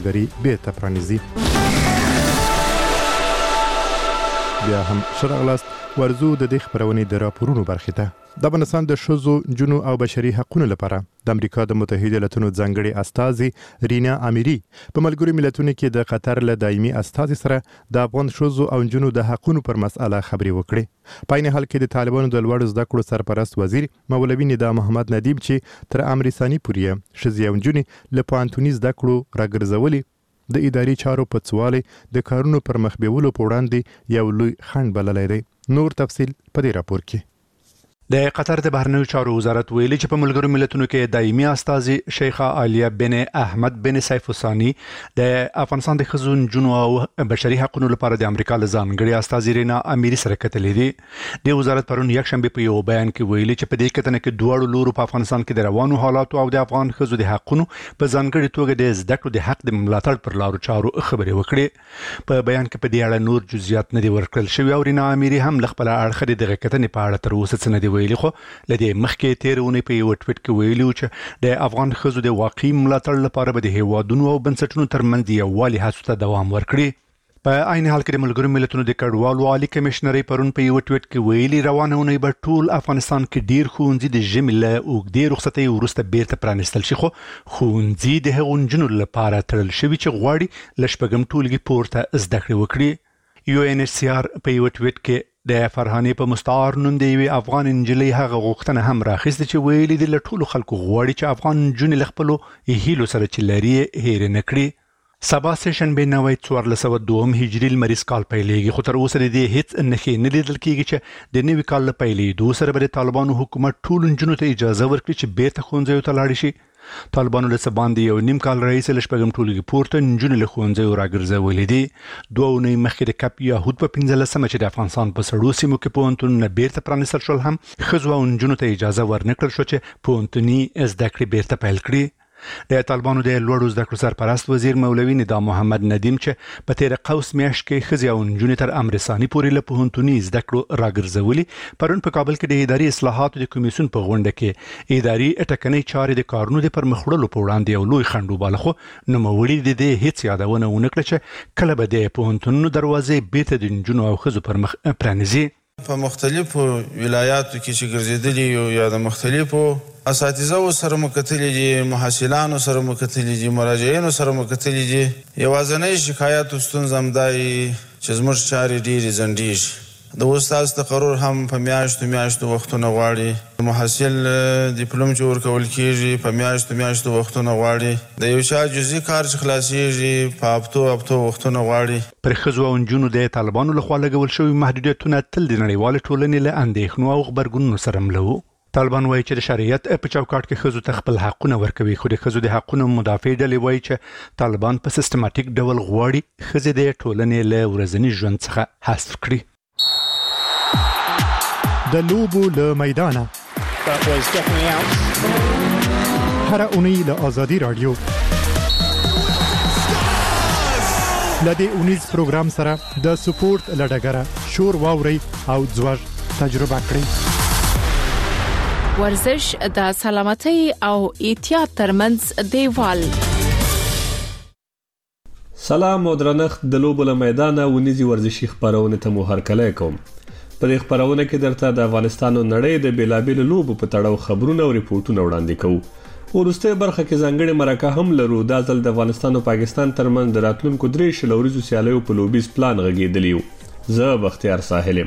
غری بیرته پرانیزي. بیا هم شرغلاست ورزو د دې خبرونې د راپورونو برخې ته. د افغانستان د ښځو، نجونو او بشري حقوقو لپاره د امریکا د متحده ایالاتو ځانګړي استازي رینا امیری په ملګرو ملتونو کې د قطر له دایمي استازي سره د افغان ښځو او نجونو د حقوقو پر مسأله خبرې وکړې. په عین حال کې د طالبانو د لوړ زده کړو سرپرست وزیر مولوي ندا محمد ندیم چې تر امر ثاني پورې ښځې او نجونې له پوهنتوني زده کړو راګرځولي د اداري چارو په څوالي د کارونو پر مخ بیولو په وړاندې یو لوی خنډ بللی دی. نور تفصیل په دې راپور کې. د قطر د بهرنیو چارو وزارت ویلي چې په ملګرو ملتونو کې دایمي استازي شیخه عالیه بن احمد بن سیف الثانی د افغانستان د ښځو، نجونو او بشري حقوقو لپاره د امریکا له ځانګړي استازي رینا امیری سره کتلې دي. د وزارت پرون یکشنبه په یو بیان کې ویلي چې په دې کتنه کې دواړو لورو په افغانستان کې د روانو حالاتو او د افغان ښځو د حقوقو په ځانګړي توګه د زده کړو د حق د ملاتړ پر لارو چارو خبرې وکړې. په بیان کې په دې اړه نور جزئیات نه دي ورکړل شوي او رینا امیری هم له خپل اړخه د کتنې په اړه تر اوسه څه نه دي ویلي. خو لدې مخکې تیرونه په یو ټویټ کې ویلي چې د افغان ښځو د واقعي ملاتړ لپاره به د هیوادونو او بنسټونو ترمنځ یووالي هڅو ته دوام ورکړي. په عین حال کې د ملګرو ملتونو د کډوالو عالی کمشنري پرون په یو ټویټ کې ویلي روانه اونۍ به ټول افغانستان کې ډیر ښوونځي د ژمي له اوږدې رخصتۍ وروسته بیرته پرانیستل شي. خو ښوونځي د هغو نجونو لپاره تړل شوي چې غواړي له شپږم ټولګي پورته زده کړې وکړي. UNHCR په یو ټویټ کې د فرهاني په مستعار نوم د یوې افغان نجلۍ هغه غوښتنه هم راخیسته چې ویلي دي له ټولو خلکو غواړي چې افغان نجونې له خپلو هیلو سره چې لري هېر نه کړي. سبا سشنبه 1402 هجري لمریز کال پیلېږي، خو تر اوسه د دې هیڅ نښې نه لیدل کېږي چې د نوي کال له پیلېدو سره به د طالبانو حکومت ټولو نجونو ته اجازه ورکړي چې بیرته ښوونځیو ته لاړې شي. طالبانو له څه باندې یو نیم کال راهیسې له شپږم ټولګي پورته نجونې له ښوونځیو راګرځولې دي. 2 اونۍ مخکې د کپ یهود په 15مه چې د افغانستان په سړو سیمو کې پوهنتونونه بیرته پرانیستل شول هم ښځو او نجونو ته اجازه ورنکړل شو چې پوهنتوني زده کړې بیرته پیل کړي. د طالبانو د لوړو زده کړو سرپرست وزیر مولوي ندا محمد ندیم چې په تیر قوس میاشت کې ښځې او نجونې تر امر ثاني پورې له پوهنتوني زده کړو راګرځولي. پرون په کابل کې د اداري اصلاحاتو د کمیسیون په غونډه کې اداري ټکنۍ چارې د کارونو د پرمخ وړلو په وړاندې یو لوی خنډ وباله. خو نوموړي د دې هیڅ یادونه ونه کړه چې کله به د پوهنتونونو دروازې بیرته د نجونو او ښځو پر مخ پرانیزي. په مختلفو ولایاتو کې چې ګرځېدلي یا د مختلفو اساتذو سره مو کتلي دي، محصلانو سره مو کتلي دي، مراجعینو سره مو کتلي دي. یوازینۍ شکایت او ستونزه همدا چې زموږ چارې ډېرې ځنډېږي. د استاد تقرر هم په میاشتو وختونه غواړي. محصل ډیپلوم چې ورکول کېږي په میاشتو وختونه غواړي. د یو چا جزئي کار چې خلاصېږي په هفتو وختونه غواړي. پر ښځو او نجونو د طالبانو لخوا لګول شوي محدودیتونه تل د نړیوالې ټولنې له اندېښنو او غبرګونونو سره مله وو. طالبان وایي چې د شریعت په چوکاټ کې ښځو ته خپل حقونه ورکوي، خو د ښځو د حقونو مدافع ډلې وایي چې طالبان په سیستماتیک ډول غواړي ښځې د ټولنې له ورځني ژوند څخه حذف کړي. د لوبو له میدانه هر اونۍ له آزادي رادیو لدې اونیز پروګرام سره د سپورت لډګره شور واوري او ځوږ تجربه کړئ. ورزش د سلامتۍ او احتیاط ترمنځ دیوال. سلام او درنښت د لوبو له میدانه ونیزي ورزشي خبرونه ته مو هرکلی کوم. په دې خبرونه کې درته د افغانستان او نړۍ د بیلابیلو لوبو په تړاو خبرونه او ریپورتونه وړاندې کوو. ورسته برخه کې ځانګړي مرکه هم لرو. دا ځل د افغانستان او پاکستان ترمنځ د راتلونکو 3 شلوريزو سیالیو په لوبیز پلان غږیدلی و. زه بختیار ساحل.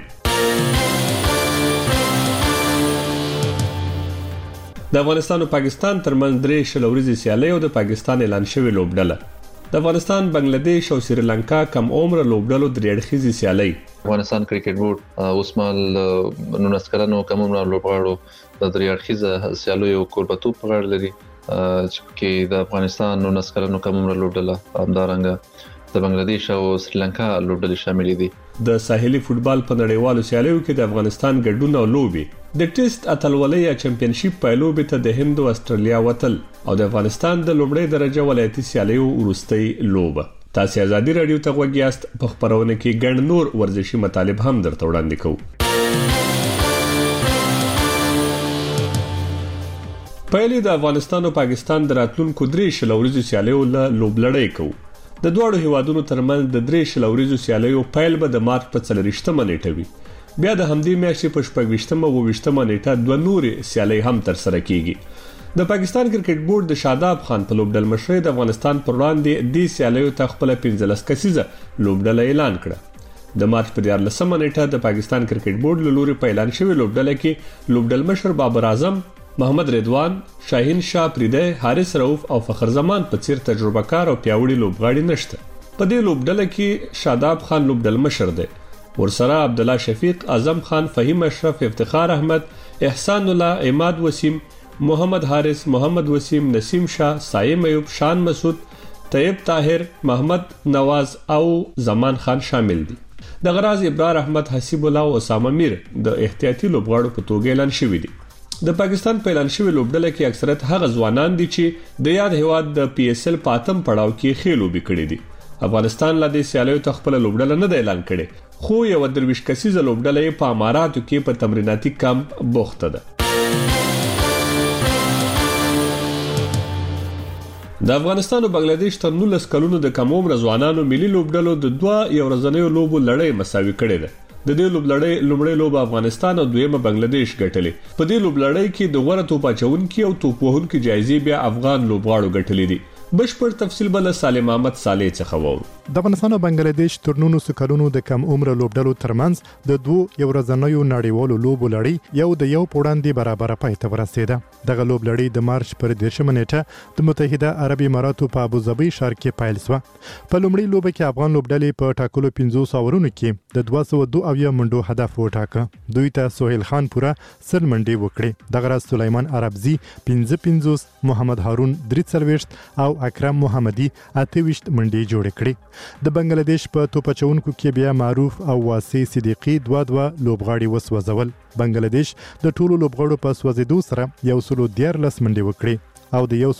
د افغانستان او پاکستان ترمنځ 3 شلوريزي سیالي او د پاکستان اعلان شوی لوبډله. د افغانستان، بنگلاديش او سریلانکا کم عمر لوبډلو درېړخیزي سیالي. افغانستان کرکټ بورډ اوسمال 19 کلنو کم عمر لوبغاړو د درېړخیزه سیالیو کوربتوب په غاړه لري چې د افغانستان 19 کلنو کم عمر لوبډله همدارنګه د بنگلاديش او سریلانکا لوبډلې شامل دي. د ساحلي فوتبال په نړیوالو سیالیو کې د افغانستان ګډون او لوبي د ټیسټ اتلولۍ یا چمپیونشپ په لوبي ته د هند او استرالیا وتل او د افغانستان د لوبړې درجه ولایتي سیالیو ورستۍ لوبه. تاسو آزادي رادیو ته وګیاست. په خبرونه کې ګڼ نور ورزشي مطالب هم درته وړاندې کوو. پهلې د افغانستان او پاکستان د راتلونکو 3 شلوريزو سیالیو له لوبلړۍ کوو. د دوه هیوادونو ترمنځ د 3 شلوريزو سیالیو پیل به د مارچ په 4مه نیټه وي. بیا د همدې میاشتې په 26مه او 28مه نیټه دوه نورې سیالۍ هم تر سره کیږي. د پاکستان کرکټ بورډ د شاداب خان په لوبډل مشرۍ د افغانستان پر وړاندې د سیالیو ته خپل 15 کسیزه لوبډل اعلان کړه. د مارچ په 14مه نیټه د پاکستان کرکټ بورډ له لوري په اعلان شوی لوبډل کې لوبډل مشر بابر اعظم، محمد رضوان، شاهین شاه پریده، حارث رؤف او فخر زمان په څیر تجربه کار او پیاوړي لوبغاړي نشته. په دې لوبډل کې شاداب خان لوبډل مشر دی، ورسره عبد الله شفیق، اعظم خان، فهیم اشرف، افتخار احمد، احسان الله، عماد وسیم، محمد حارث، محمد وسیم، نسیم شاه، سایم ایوب، شان مسعود، طیب طاهر، محمد نواز او زمان خان شامل دي. د غراز ابرار احمد، حسیب الله او اسامه میر د احتیاطي لوبغاړو په توګه اعلان شوی دي. د پاکستان په اعلان شوی لوبډله کې اکثریت هغه ځوانان دي چې د یاد هیواد د پی اس ال پاتم پړاو کې خېلوبي کړي دي. افغانستان لا د سیالیو تخپل لوبډله نه اعلان کړي، خو یو 23 کسیزه لوبډله په اماراتو کې په تمریناتي کمپ بوخته ده. د افغانستان او بنگلاديش تر 19 کلونو د کم عمر ځوانانو ملي لوبډلو د دوه یو ورځنیو لوبو لړۍ مساوي کړې ده. د دې لوبلړۍ لومړی لوب افغانستان او دویمه بنگلاديش ګټلې. په دې لوبلړۍ کې د غوړه توپ اچونکي او توپ وهونکي جایزې بیا افغان لوبغاړو ګټلې دي. بشپړ تفصیل بل سالم احمد صالح څخه وورو. د افغانستان او بنگلاديش تر 19 کلونو د کم عمر لوبډلو ترمنځ د دوه یو ورځنیو نړیوالو لوبو لړۍ یو د یو پوړاندې برابر پای ته ورسېده. دغه لوبلړۍ د مارچ پر 10مه نیټه د متحده عربي اماراتو په ابوظبي ښار کې پیل شوه. په لومړي لوب کې افغان لوبډلې په ټاکلو 500 اورونو کې د 202 منډو هدف وټاکه. دوی ته سهیل خان پورا سل منډې وکړې. دغه راز سلیمان عربزي 55، محمد هارون 43 او اکرم محمدي 28 منډې جوړې کړې. د بنگلاديش په توپ اچونکو کې بیا معروف او واسی صدیقي دوه لوبغاړي وسوځول. بنگلاديش د ټولو لوبغاړو په سوځیدو سره 114 منډې وکړې او د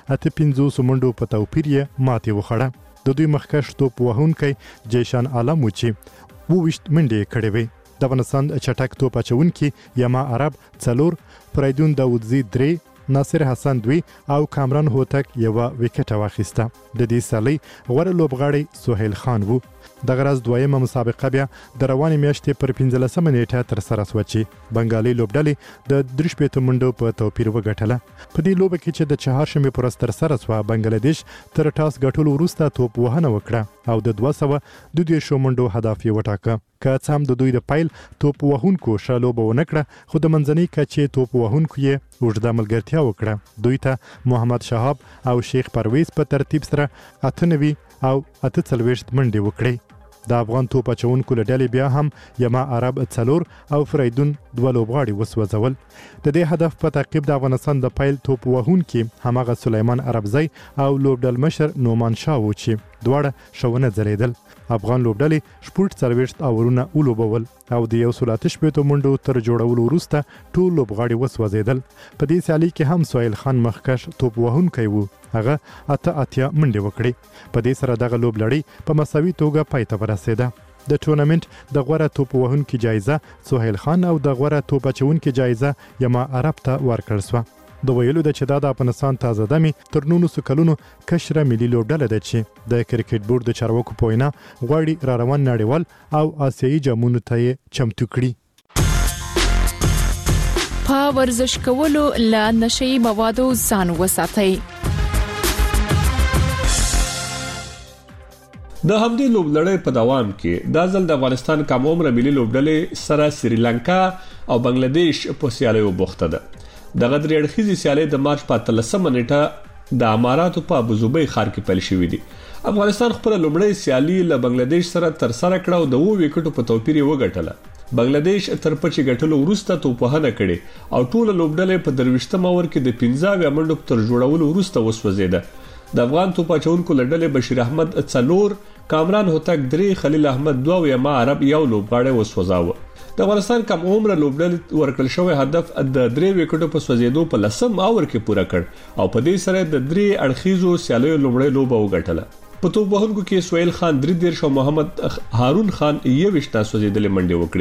158 منډو په توپیر یې ماتې وخوړه. د دوی مخکښ توپ وهونکی جیشان عالم و چې 22 منډې کړې وې. د افغانستان چټک توپ اچونکي یما عرب 4، فریدون داودزی 3، ناصر حسن 2 او کامران هوتک یو وکټ واخیسته. د دې سالۍ غوړ لوبغاړی سهیل خان وو. د غراز دویمه مسابقه بیا د روانې میاشتې پر 15مه نیټه تر سره شوه چې بنگالي لوبډلې د 3 منډو په توپیر وګټله. په دې لوبه کې چې د چهارشنبې پر ورځ تر سره شوه، بنگلاديش تر ټاس ګټلو وروسته توپ وهنه وکړه او د 222 منډو هدف یې وټاکه. که څه هم د دوی د پیل توپ وهونکو ښه لوبه ونه کړه، خو د منځنۍ کچې توپ وهونکو یې اوږده ملګرتیا وکړه. دوی ته محمد شهاب او شیخ پرویز په ترتیب سره 98 او 48 منډې وکړې. د افغان توپ اچونکو له ډلې بیا هم یما عرب 4 او فریدون 2 لوبغاړي وسوځول. د دې هدف په تعقیب د افغانستان د پیل توپ وهونکي هماغه سلیمان عربزی او لوبډل مشر نومان شاه و چې دواړه شونه ځلیدل. افغان لوبډلې 40 اورونه ولوبول او د 118 منډو تر جوړولو وروسته ټول لوبغاړي وسوځیدل. په دې سیالي کې هم سهیل خان مخکښ توپ وهونکی و، هغه 88 منډې وکړې. په دې سره دغه لوبلړۍ په مساوي توګه پای ته ورسېده. د ټورنمنت د غوړه توپ وهونکي جایزه سهیل خان او د غوړه توپ اچونکي جایزه یما عرب ته ورکړل شوه. د ویلو د چې د افغانستان تازه دمي تر 19 کلونو کشره ملي لوبډله ده چې د کرکټ بورډ د چارواکو په وینا غواړي را روان نړیوال او آسیایي جامونو ته چمتو کړي. په ورزش کولو له نشي موادو ځان وساتئ. د همدې لوبلړۍ په دوام کې د ځل د افغانستان کم عمر ملي لوبډلې سره سریلانکا او بنگلاديش په سیالیو بوخته ده. دغه درې اړخیزې سیالۍ د مارچ په 13مه نیټه د اماراتو په ابوظبي ښار کې پیل شوې دي. افغانستان خپل لومړی سیالي له بنگلاديش سره تر سره کړه او د 2 وکټو په توپیر یې وګټله. بنگلاديش تر پچې ګټلو وروسته توپوهنه کړې او ټول لوبډلې په 23 اور کې د 15 منډو تر جوړولو وروسته وسوځیده. د افغان توپ اچونکو لړلې بشیر احمد 4، کامران هوتک 3، خلیل احمد 2 او یما عرب 1 لوبغاړی وسوځاوه. د افغانستان کم عمر لوبډلې ورکړل شوی هدف د 3 وکټو په سوځیدو په 10 اور کې پوره کړ او په دې سره د 3 اړخیزو سیالیو لومړی لوبه وګټله. په توپ وهونکو کې سهیل خان 33 او محمد هارون خان 21 سوځیدلې منډې وکړې.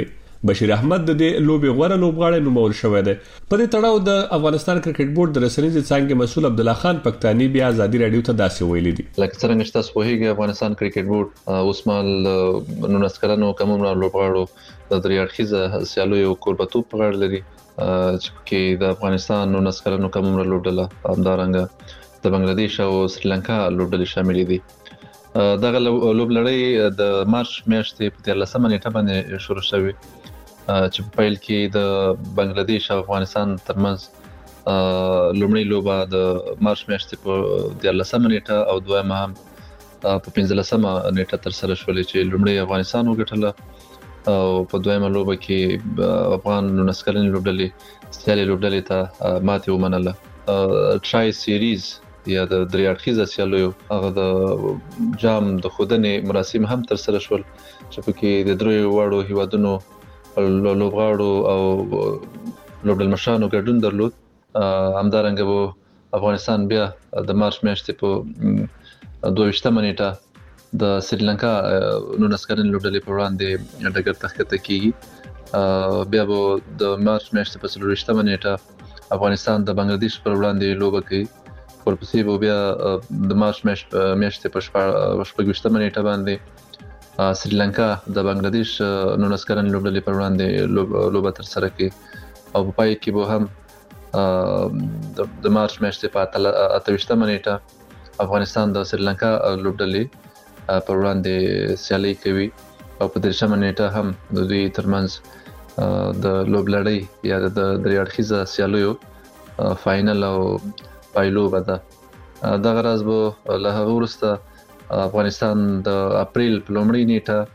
بشیر احمد د دې لوبي غوړه لوبغاړی نومول شوی دی. په دې تړاو د افغانستان کرکټ بورډ د رسنیزې څانګې مسؤل عبد الله خان پښتاني بیا ازادي رادیو ته داسې ویلي دي. لکه څنګه چې تاسو وایي افغانستان کرکټ بورډ اوسمال 19 کلنو کوم لوبغاړو د درې اړخیزه سیالیو کوربتوب په غاړه لري چې د افغانستان 19 کلنو کوم لوبډله همدارنګه د بنگلاديش او سریلانکا لوبډلې شاملې دي. دغه لوبلړۍ د مارچ میاشتې په 13 نیټه باندې شروع شوه چې په پیل کې د بنگلاديش او افغانستان ترمنځ لومړی لوبه د مارچ میاشتې په 13 نیټه او دویمه هم په 15 نیټه تر سره شولې چې لومړی افغانستان وګټله او په دویمه لوبه کې افغان 19 کلن لوبډلې سیالي لوبډلې ته ماتې ومنله. ټرای سیریز یا د درې اړخیزه سیالیو هغه د جام د خودنې مراسم هم تر سره شول چې په کې د درې وړو هیوادونو لوبغاړو او لوبډل مشرانو ګډون درلود. همدارنګه وو افغانستان بیا د مارچ میاشتې په 22 نیټه د سریلانکا 19 کلن لوبډلې په وړاندې ډګر ته ښکته کیږي. بیا به د مارچ میاشتې په 23 نیټه افغانستان د بنگلاديش پر وړاندې لوبه کوي. ورپسې به بیا د مارچ میاشتې په 28 نیټه باندې سریلانکا د بنگلاديش 19 کلن لوبډلې پر وړاندې لوبه تر سره کوي او په پای کې به هم د مارچ میاشتې په 28 نیټه افغانستان د سریلانکا لوبډلې پر وړاندې سیالي کوي او په 13 نیټه هم د دوی ترمنځ د لوبلړۍ یا د درې اړخیزه سیالیو فائنل او پایلو بده. دغه راز به له هغه وروسته افغانستان د اپریل په لومړۍ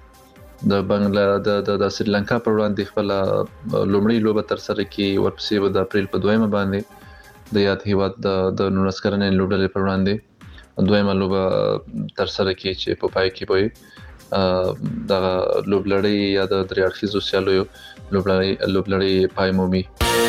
نیټه د سریلانکا پر وړاندې خپل لومړی لوبه تر سره کوي. ورپسې به د اپریل په دویمه باندې د یاد هیواد د 19 کلنې لوبډلې پر وړاندې دویمه لوبه تر سره کوي چې په پای کې به د لوبلړۍ یا د درې اړخیزو سیالیو لوبلړۍ پای مومي.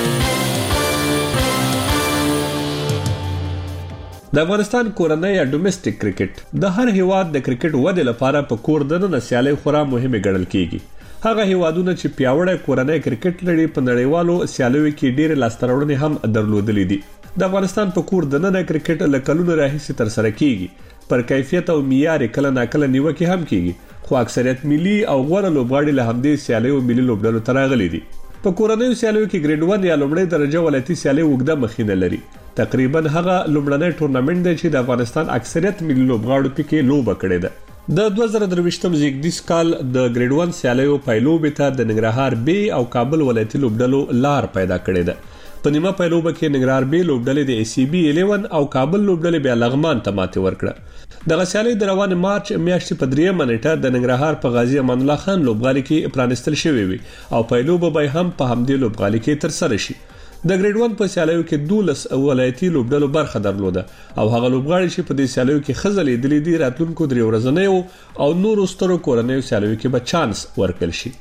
د افغانستان کورنۍ یا ډومېسټک کرکټ د هر هیواد د کرکټ ودې لپاره په کور دننه سیالي خورا مهمه ګڼل کیږي. هغه هیوادونه چې پیاوړی کورنۍ کرکټ لري په نړیوالو سیالیو کې ډېر لاستهراوړنې هم درلودلې دي. د افغانستان په کور دننه کرکټ له کلونو راهیسې تر سره کیږي. پر کیفیت او معیار کله ناکله نیوکه هم کیږي خو اکثریت ملي او غوړه لوبغاړي له همدې سیالیو ملي لوبډلو ته راغلي دي. په کورنۍ سیالیو کې ګریډ 1 یا لومړی درجه ولایتي سیالي وګړه مخینه لري. تقریبا هغه لومړنی ټورنمنت دی چې د افغانستان اکثریت ملي لوبغاړو پکې لوبه کړې ده. د 2023م زیږدیز کال د ګریډ 1 سیالیو پایلوبې ته د ننګرهار بی او کابل ولایتي لوبډلو لار پیدا کړې ده. په نیمه پایلوبه کې ننګرهار بی لوبډلې د ای سی بی 11 او کابل لوبډلې بیا لغمان ته ماتې ورکړه. د سیالي د روان مارچ میاشتې په 3 نیټه د ننګرهار په غازی امان الله خان لوبغالي کې پرانستل شوی وي او پایلوبه به هم په همدې لوبغالي کې تر سره شي. د ګریډ 1 په سیالیو کې 12 ولایتي لوبډلو برخه درلوده او هغه لوبغاړي چې په دې سیالیو کې خزلې دلې دي راتلونکو 3 ورځې او نور سترو کورنۍ سیالیو کې به چانس ورکړل شي.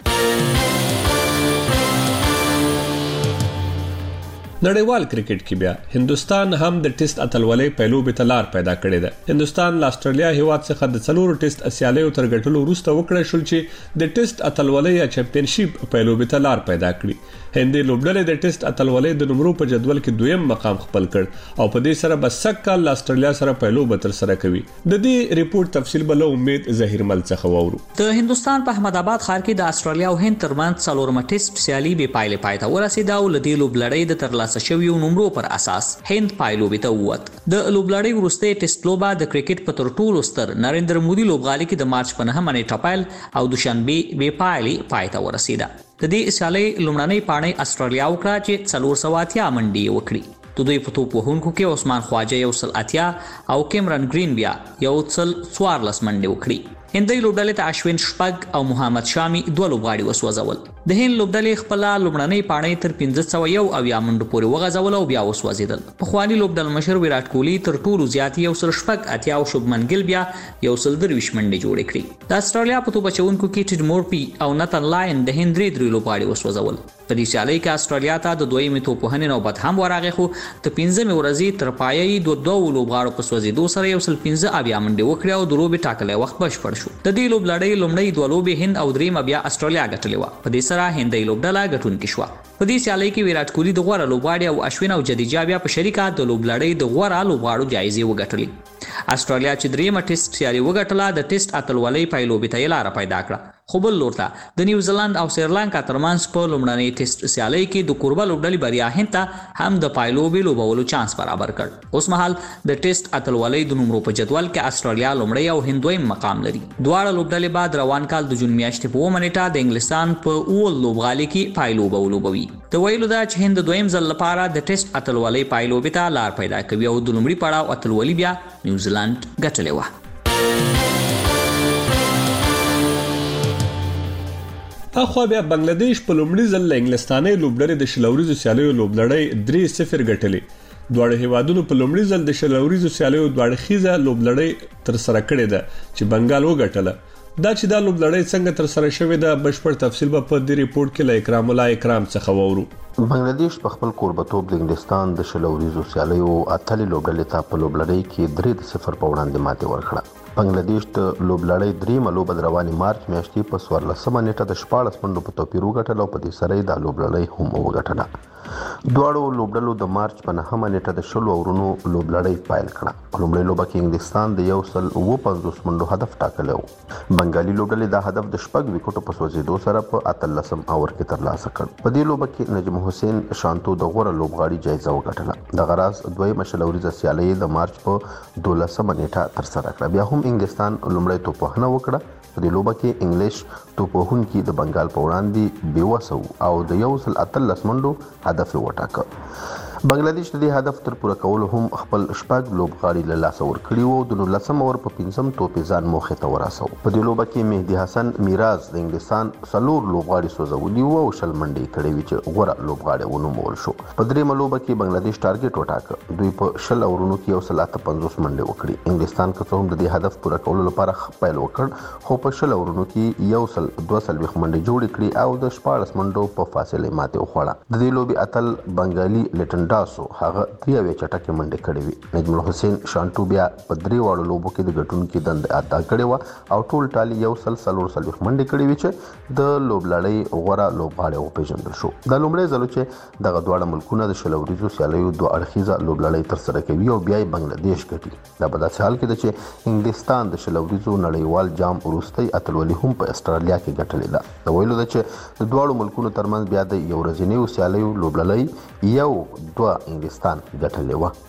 نړیوال کرکټ کې بیا هندستان هم د ټیسټ اتلولۍ پهلوبې ته لار پیدا کړې ده. هندستان له استرالیا هیواد څخه د 4 ټیسټ سیالیو تر ګټلو وروسته وکړای شول چې د ټیسټ اتلولۍ یا چمپیونشیپ پهلوبې ته لار پیدا کړي. هندي لوبډلې د ټیسټ اتلولۍ د نمرو په جدول کې دویم مقام خپل کړ او په دې سره بس سکه له استرالیا سره پهلوبه تر سره کوي. د دې ریپورت تفصیل بل امید ظهیر مل څخه وورو. د هندستان په احمد آباد ښار کې د استرالیا او هند ترمنځ 4 ټیسټ سیالي به پایله پاتې ورسېده او د دې لوبلړۍ د ترلاسه شویو نمرو پر اساس هند پایلوبې ته ووت. د لوبلړۍ وروسته ټیسټ لوبه د کرکټ په تر ټولو ستر نریندر مودي لوبغالي کې د مارچ په 9 نیټه پیل او دوشنبه به پایلې پاتې ورسېده. د دې سیالي لومړنۍ پاڼې استرالیا وکړه چې 480 منډې وکړي. د دوی په توپ وهونکو کې عثمان خواجه 180 او کیمرن گرین بیا 144 منډې وکړي. هندي لوبډلې ته اشوین شپږ او محمد شامي 2 لوبغاړي وسوځول. د هند لوبډلې خپل لومړنۍ پاڼې تر 1501 او یا منډو پورې وغځول او بیا وسوځیدل. په خواني لوبډل مشر ویرات کوهلی تر ټولو زیات 180 او شوبمن ګیل بیا 123 منډې جوړې کړې. د استرالیا په توپ چونکو کې ټیډ مورپی او نتن لاین د هند 3 لوبغاړي وسوځول. په دې سیالۍ کې استرالیا ته د دویمې توپوهنې نوبت هم ورغی خو د 15 ورځې تر پایې د 2 لوبغاړو په سوځېدو سره 115 بیا منډې وکړې او د لوبې ټاکلې وخت بشپړ شو. د دې لوبلړۍ لومړۍ 2 لوبې هند او درېمه بیا استرالیا ګټلې و. په دې سره سره هندۍ لوبډله ګټونکې شوه. په دې سیالۍ کې ویرات کوهلی د غوره لوبغاړي او اشوین او جدیجا بیا په شریکه د لوبلړۍ د غوره لوبغاړو جایزې وګټلې. استرالیا چې دریمه ټیسټ سیالي وګټله د ټیسټ اتلولۍ پایلوبې ته یې لاره پیدا کړه. خو بل لور ته د نیوزیلند او سریلانکا ترمنځ په لومړنۍ ټیسټ سیالۍ کې د کوربه لوبډلې بریا هند ته هم د پایلوبې لوبولو چانس برابر کړ. اوس مهال د ټیسټ اتلولۍ د نمرو په جدول کې استرالیا لومړی او هند دویم مقام لري. دواړه لوبډلې بعد روان کال د جون میاشتې په 9 نیټه د انګلستان په اول لوبغالي کې پایلوبه ولوبوي. د ویلو دا چې هند دویم ځل لپاره د ټیسټ اتلولۍ پایلوبې ته لار پیدا کوي او د لومړي پړاو اتلولي بیا نیوزیلند ګټلې وه. اخوا بیا بنگلاديش په لومړي ځل له انګلستاني لوبډلې د شلوريزو سیالیو لوبلړۍ 3-0 ګټلې. دواړه هیوادونو په لومړي ځل د شلوريزو سیالیو دواړه خيزه لوبلړۍ تر سره کړې ده چې بنگال وګټله. دا چې دا لوبلړۍ څنګه تر سره شوې ده بشپړ تفصیل به په دې ریپورت کې له اکرام الله اکرام څخه وورو. بنگلاديش په خپل کوربتوب د انګلستان د شلوريزو سیالیو اتلې لوبډلې ته په لوبلړۍ کې 3-0 په وړاندې ماتې ورکړه. بنگلاديش د لوبلړۍ دریمه لوبه د رواني مارچ میاشتې په 14 نیټه د 14 منډو په توپیر وګټله او په دې سره د لوبلړۍ هم وګټله. دواړو لوبډلو د مارچ په 9 نیټه د 10 اورونو لوبلړۍ پایل کړه. په لومړۍ لوبه کې انګلستان د 150 منډو هدف ټاکلی و. بنگالي لوبډلې دا هدف د 6 وکټو په سوځېدو سره په 18 اور کې ترلاسه کړ. په دې لوبه کې نجم حسین شانتو د غوره لوبغاړي جایزه وګټله. د غراز دویمه شلوریزه سیالۍ د مارچ په 12 نیټه تر سره کړه. بیا هم انګلستان لومړی توپوهنه وکړه. په دې لوبه کې انګلیش توپوهونکي د بنگال په وړاندې بیوسو او د 113 منډو هدف وټاکه. بنگلاديش د دې هدف تر پوره کولو هم خپل شپږ لوبغاړي له لاسه ورکړي وو. د 19 اور په 5 توپې ځان موخې ته ورساو. په دې لوبه کې مهدي حسن میراز د انګلستان څلور لوبغاړي سوځولي وو او شل منډې کړې وې چې غوره لوبغاړي ونومول شو. په دریمه لوبه کې بنگلاديش ټارګټ وټاکه. دوی په شل اورونو کې 150 منډې وکړي. انګلستان که څه هم د دې هدف پوره کولو لپاره پیل وکړ خو په شل اورونو کې 122 منډې جوړې کړې او د 14 منډو په فاصله ماته وخوړه. د دې لوبې اتل بنگالي لټن ډاسو هغه 3 چټکه منډه کړې وي. نجم حسین شانتو بیا په 3 وړو لوبو کې د ګټونکو دند ادا کړې و او ټول ټالي 140 منډه کړې وي چې د لوبلړۍ غوړه لوبغاړي او پیژندل شو. د لومړي ځل چې دغه دواړه ملکونه د شلوریزو سیالیو دوه اړخیزه لوبلړۍ تر سره کوي او بیا بنگلاديش ګټي. دا په داسې حال کې ده چې انګلستان د شلوریزو نړیوال جام وروستي اتلولي هم په استرالیا کې ګټلې ده. دا ویلو ده چې د دواړو ملکونو ترمنځ بیا د یو ورځنیو سیالیو لوبلړۍ یو دوه انګلستان ګټلې و.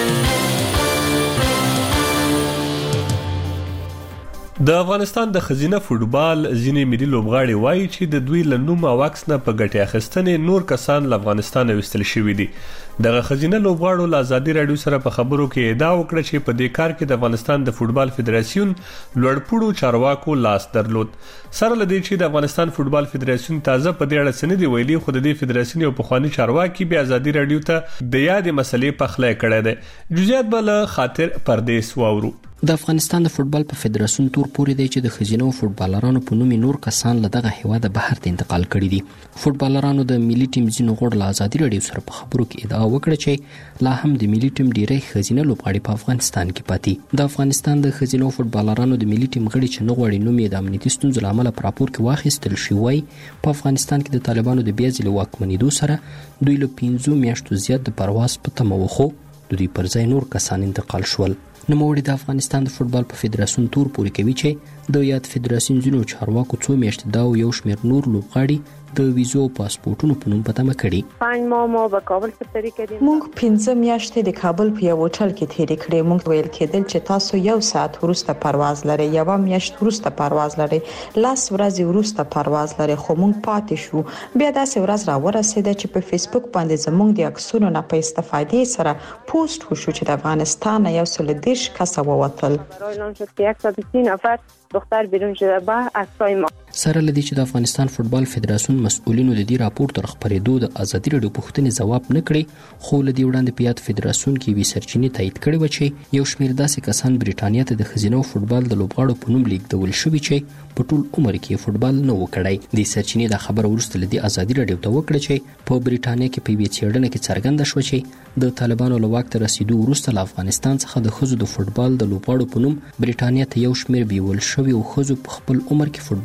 د افغانستان د خزینه فوتبال ځینې ملي لوبغاړي وایي چې د دوی له نوم او عکس نه په ګټې اخیستنې نور کسان له افغانستان وستل شوي دي. دغه خزینه لوبغاړو له ازادي رادیو سره په خبرو کې ادعا وکړه چې په دې کار کې د افغانستان د فوتبال فدراسیون لوړپوړو چارواکو لاس درلود. سره لدی چې د افغانستان فوتبال فدراسیون تازه په دې اړه سند ویلي خو د دې فدراسیون یو پخوانی چارواکي بیا ازادي رادیو ته د یادې مسلې په خله کړه ده. جزئیات بل خاطر پردیس واورو. د افغانستان د فوتبال په فدراسیون تور پورې دی چې د خزینو فوتبالرانو په نوم نور کسان له دغه هیواده بهر ته انتقال کړي دي. فوتبالرانو د ملي ټیم ځینو غړو له ازادي رادیو سره په خبرو کې ادعا وکړه چې لا هم د ملي ټیم ډیری خزینه لوبغاړي په افغانستان کې پاتې. د افغانستان د خزینو فوتبالرانو د ملي ټیم غړي چې نه غواړي نوم یې د امنیتي ستونزو له امله په راپور کې واخیستل شي وای په افغانستان کې د طالبانو د بیا ځلې واکمنېدو سره دوی له 15 میاشتو زیات د پرواز په تمه وخو د دوی پر ځای نور کسان انتقال شول. نوموړي د افغانستان د فوتبال په فدراسیون تور پورې کوي چې د یاد فدراسیون ځینو چارواکو څو میاشتې دا او یو شمېر نور لوبغاړي د ویزو پاسپورتونو په نوم په تمه کړي. 5 ماه ما په کابل کې تیرې کړې. موږ 15 میاشتې د کابل په یو هوټل کې تیرې کړې. موږ ویل کېدل چې تاسو یو ساعت وروسته پرواز لرئ، یو میاشت وروسته پرواز لرئ، لاس ورځې وروسته پرواز لرئ، خو موږ پاتې شو. بیا داسې ورځ را ورسېده چې په فیسبوک باندې زموږ د عکسونو نه په استفادې سره پوسټ وشو چې د افغانستان یو څو لدیش کسه ووتل. اعلان شد که 130 نفر دختر بیرون شده با عکسای ما. سره لدی چې د افغانستان فوتبال فدراسیون مسؤلینو د دې راپور تر خبرېدو د ازادي رادیو پوښتنې ځواب نه کړي خو لدی وړاندې په یاد فدراسیون کې وی سرچینې تایید کړي و چې یو شمېر داسې کسان بریټانیا ته د خزینو فوتبال د لوبغاړو په نوم لیږدول شوي چې په ټول عمر کې فوتبال نه وکړي. د سرچینې د خبر ورسته لدی ازادي رادیو ته وکړه چې په بریټانیا کې په وی چیرډنه کې څرګنده شو چې د طالبانو له واک ته رسیدو وروسته له افغانستان څخه د خزو د فوتبال د لوبغاړو په نوم بریټانیا ته یو شمېر بیول شوي او خزو په خپل عمر کې فوتبال نه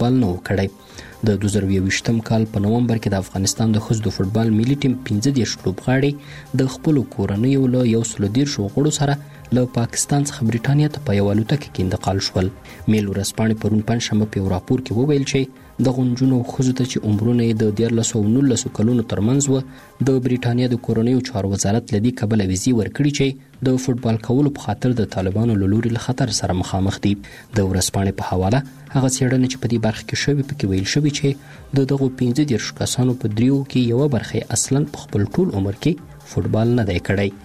کړی. د 2020م کال په نومبر کې د افغانستان د ښځو د فوټبال ملي ټیم 15 لوبغاړي د خپل کورنیو له 130 غړو سره له پاکستان څخه بریټانیا ته په یو الوتکه کې انتقال شول. میل ورځپاڼې پرون پنځشنبه په یو راپور کې وویل چې د غونجونو ښځو ته چې عمرونه یې د 13 او 19 کلونو ترمنځ و د بریټانیا د کورنیو چارو وزارت لدی کبله ویزې ورکړي چې د فوټبال کولو په خاطر د طالبانو له لوري له خطر سره مخامخ دي. د ورځپاڼې په حواله هغه څېړنې چې په دې برخه کې شوې پکې ویل شوي چې د دغو 15 کسانو په دریو کې یو برخه اصلا په خپل ټول عمر کې فوټبال نه دی کړی.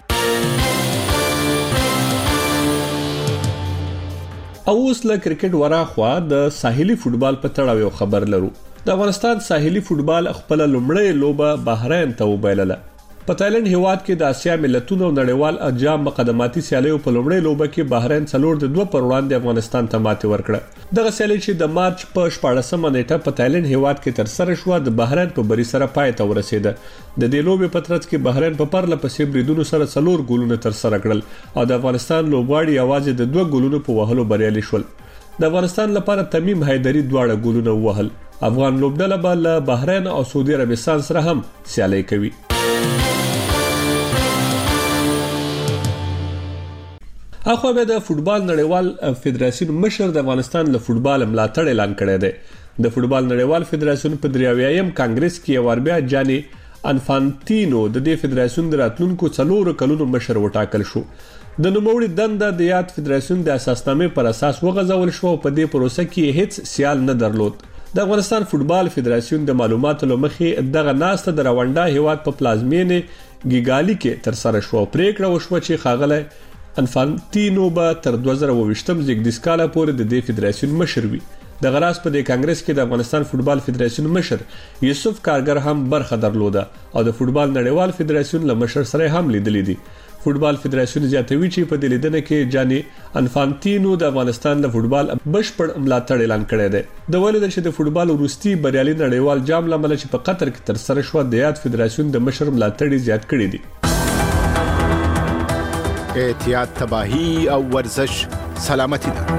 او اوس له کرکټ وراخوا د ساحلي فوټبال په تړاو یو خبر لرو. د افغانستان ساحلي فوټبال خپل لومړی لوبه بحرین ته وبایلله. په تایلند هیواد کې د اسیا ملتونو او نړیوال انجام مقدماتي سیالیو په لومړی لوبه کې بحرین 4-2 پر وړاندې افغانستان ته ماتې ورکړه. دغه سیالي چې د مارچ په 14مه نیټه په تایلند هیواد کې تر سره شو د بحرین په بری سره پای ته ورسېده. د دې لوبې په ترڅ کې بحرین په پرله پسې بریدونو سره 4 ګولونه تر سره کړل او د افغانستان لوبغاړي یوازې د 2 ګولونو په وهلو بریالي شول. د افغانستان لپاره تمیم حیدری دواړه ګولونه وهل. افغان لوبډله به له بحرین او سعودي عربستان سره هم سیالي کوي. اخو به د فوټبال نړیوال فدراسیون مشر د افغانستان له فوټبال ملاتړ اعلان کړی دی. د فوټبال نړیوال فدراسیون په 83م کانګرس کې وربیا جاني انفانتینو د دې فدراسیون د راتلونکو 4 کلونو مشر وټاکل شو. د نوموړي دنده د یاد فدراسیون د اساسنامې پر اساس وغځول شو او په دې پروسه کې هیڅ سیال نه درلود. د افغانستان فوټبال فدراسیون د معلوماتو لمخې دغه ناسته د رواندا هیواد په پلازمینې ګیګالي کې تر سره شو. پریکړه وشوه چې ښاغلی انفانتینو به تر 2020م زیږدیز کال پورې د دې فدراسیون مشر وي. د غراس په دې کانګرس کې د افغانستان فوټبال فدراسیون مشر یوسف کارګر هم برخه درلوده او د فوټبال نړیوال فدراسیون له مشر سره هم لیدلې دي. فوټبال فدراسیون زیاتوي چې په دې لیدنه کې جاني انفانتینو د افغانستان له فوټبال بشپړ ملاتړ اعلان کړی دی. د ولید چې د فوټبال وروستي بریالي نړیوال جام لامل چې په قطر کې تر سره شو د یاد فدراسیون د مشر ملاتړ زیات کړی دی. احتیاط تباہی او ورزش سلامتی ده.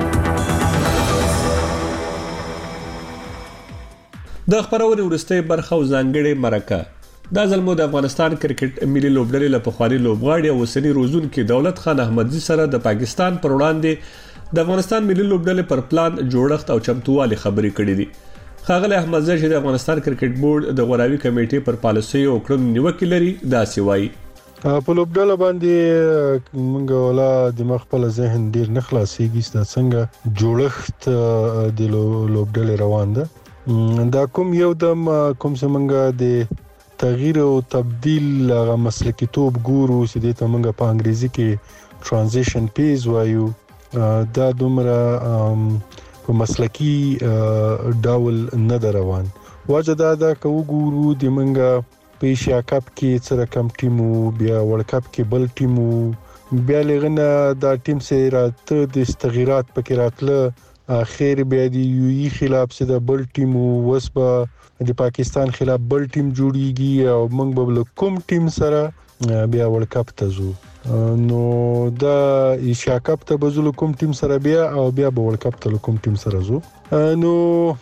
د خبرونې ورسته برخه او ځانګړې مرکه دا ځل مو د افغانستان کرکټ ملي لوبډلې له پخوانی لوبغاړي او وسنی روزونکو دولت خان احمدزي سره د پاکستان پر وړاندې د افغانستان ملي لوبډلې پر پلان جوړښت او چمتووالي خبرې کړې دي. خاغلی احمدزي چې د افغانستان کرکټ بورډ د غوراوي کمیټې پر پالیسي او کړنو نیوکه لري دا سیوای په لوبډله باندې موږ ولا د خپل ذهن ډیر نه خلاصيږي چې څنګه جوړښت د لوبډله روان ده. دا کوم یو دم کوم څنګه د تغییر او تبديل مسلکی توپ ګورو چې د تمنګ په انګریزي کې ترانزیشن پیز وایو. دا دومره په مسلکی ډول نه روان. وجه دا کو ګورو د منګه په ایشیا کپ کې څه رقم ټیمو بیا ورلد کپ کې بل ټیمو بیا لغنه دا ټیم سره راته د تغیرات پکې راتله اخر بیا د یوئی خلاف سره بل ټیمو وسبه د پاکستان خلاف بل ټیم جوړیږي او موږ به کوم ټیم سره بیا ورلد کپ ته ځو. نو دا ایشیا کپ ته بزول کوم ټیم سره بیا او بیا به ورلد کپ ته کوم ټیم سره ځو. نو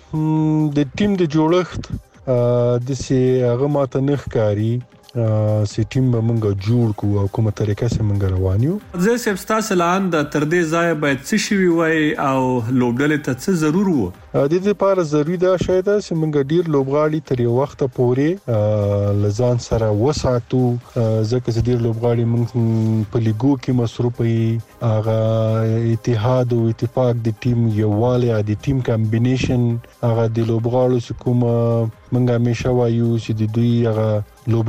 د ټیم د جوړښت د سي هغه ماته نه ښکاری سی ټیم به موږ جوړ کو او کومه طریقه سره موږ روان یو. زه سپستا سلام د تر دې ځای باید څه شي وي او لوبډلې ته څه ضرور وو. د دې لپاره ضروری ده شاید چې موږ ډیر لوبغاړي تر یو وخت پورې لزان سره وساتو ځکه چې ډیر لوبغاړي موږ په لیګو کې مصروف وي. هغه اتحاد او اتفاق د ټیم یووالی د ټیم کمبینیشن هغه د لوبغاړو چې کوم موږ همیشه وایو چې د دوی هغه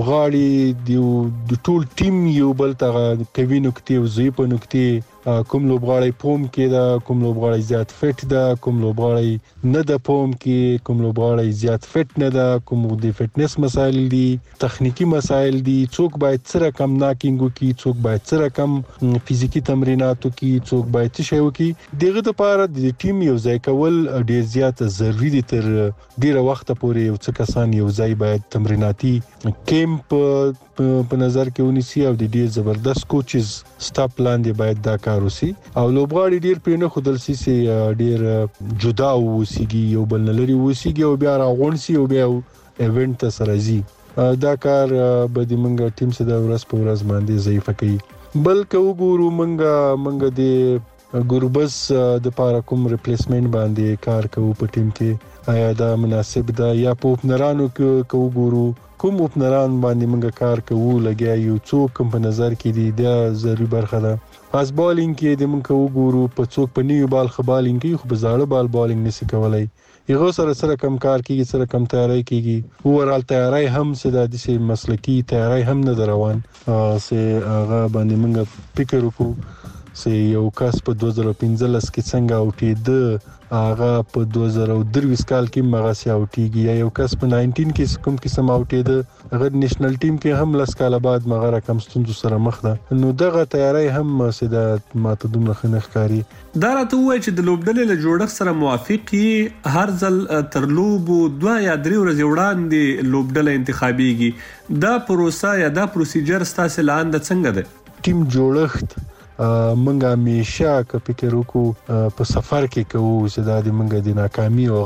لوبغاړي د ټول ټیم یو بل ته کوي نکته او زی په نکته کوم لوبغاړي پوم کې دا کوم لوبغاړي زیات فټ دا کوم لوبغاړي نه د پوم کې کوم لوبغاړي زیات فټ نه دا کوم د فټنس مسایل دي تخنیکی مسایل دي څوک باید سره کم ناکینګ وکي څوک باید سره کم فزیکی تمرینات وکي څوک باید څه شي وکي. دغه لپاره د ټیم یو ځای کول ډیر زیات ضروری دي. تر ډیره وخت پورې یو څه کسان یو ځای باید تمریناتي کیمپ په نظر کې ونیسي او د ډیر زبردست کوچز سټاپ لاندې باید دا کار وسی او لوبغاړي ډیر پینه خودل سي ډیر جدا وسیږي یو بل لري وسیږي او بیا راغونسي او بیا ایونت سره زی دا کار به د منګه ټیم سره ورځ په ورځ باندې ضعیفه کوي بلکې وګورو منګه د ګوربس د پاره کوم ریپلیسمنت باندې کار کوو په ټیم کې آیا دا مناسب ده یا په اوپنرانو کې وګورو کوم اوپنران باندې موږ کار کوو لګیا یو څوک په نظر کې دي دا ضروري برخه ده پاس بالینګ کې د موږ وګورو په څوک په نیو بال خبالینګ کې خو بزاړه بالینګ نشي کولای یغه سره کم کار کیږي سره کم تیاری کیږي اورال تیاری هم سده د سي مسلکی تیاری هم نه روان سه هغه باندې موږ فکر وکړو سه یو کس په 2015 کې څنګه اوټي د هغه په 2023 کال کې مغاسي اوټيږي یا یو کس په 19 کې کوم قسم اوټي د هغه نېشنل ټیم کې هم لس کال بعد مغه رقم ستونزو سره مخ ده نو دغه تیاری هم سده ماته دومره خنخکاری دا راته وایي چې د لوبډلې له جوړښت سره موافقي هر ځل تر لوبو 2 یا 3 ورځې وړاندې لوبډله انتخابيږي دا پروسه یا دا پروسیجر ستاسو لاندې څنګه ده ټیم جوړښت منګه همیشه که فکر وکړو په سفر کې کوو چې دا د منګه د ناکامي او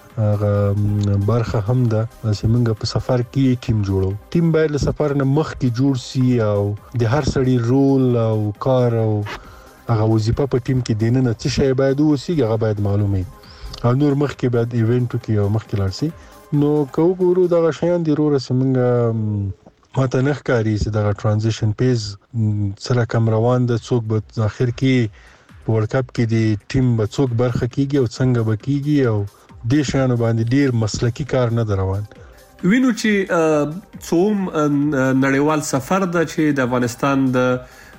غټه برخه هم ده چې منګه په سفر کې ټیم جوړو ټیم باید له سفر نه مخکې جوړ سي او د هر سړي رول او کار او هغه وظیفه په ټیم کې دینه څه شی باید وسی هغه باید معلومه او نور مخکې باید ایونت کې او مخکې لارسي نو کو ګورو دا شیان د رور سمنګه ماته نه ښکاري چې دا ترانزیشن پیز سره کم روان د څوک په اخر کې په ورلد کپ کې د ټیم په څوک برخه کیږي او څنګه بکیږي او د شانو باندې ډیر مسلکی کار نه روان وینو چې څوم نړیوال سفر د چې د افغانستان د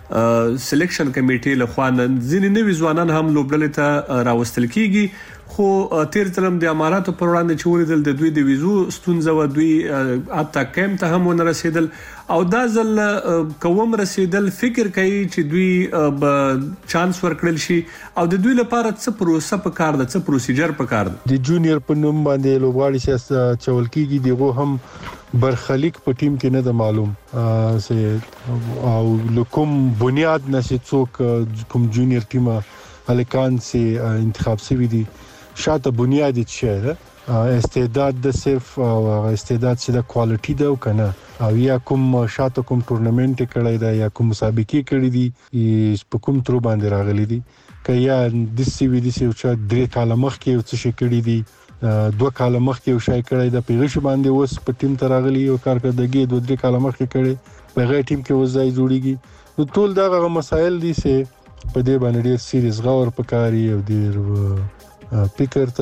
سلیکشن کمیټې له خوا نن ځینې نوي ځوانان هم لوبډلې ته راوستل کیږي خو تیر تلم د اماراتو پر وړاندې چې ولیدل د دوی د ویزو ستونزه و دوی اته کم ته هم ونه رسیدل او دا ځل کوم رسیدل فکر کوي چې دوی به چانس ورکړل شي او د دوی لپاره څه پروسه په کار ده څه پروسیجر په کار ده د جونیئر په نوم باندې لوبغاړي چې چول کیږي دیغه هم برخلیک په ټیم کې نه د معلوم سه او لکم بنیاد نشي څوک کوم جونیئر ټیم الکان سي انتخاب سوي دي شاته بنیادی چې ده استعداد د صرف استعداد چې د کوالټي ده او کنه او یا کوم شاته کوم ټورنمنت کړی دا یا کوم مسابقه کړی دي په کوم تر باندې راغلي دي کیا د سی وی دي چې 3 کال مخکې او څه کړی دي 2 کال مخکې او شای کړی د پیغش باندې وس په ټیم ته راغلي او کارکړدګي 2-3 کال مخکې کړی په غیر ټیم کې وځي جوړیږي نو ټول دا مسایل دي چې په دې باندې ډیر سیریز غور پکاري او ډیر فکر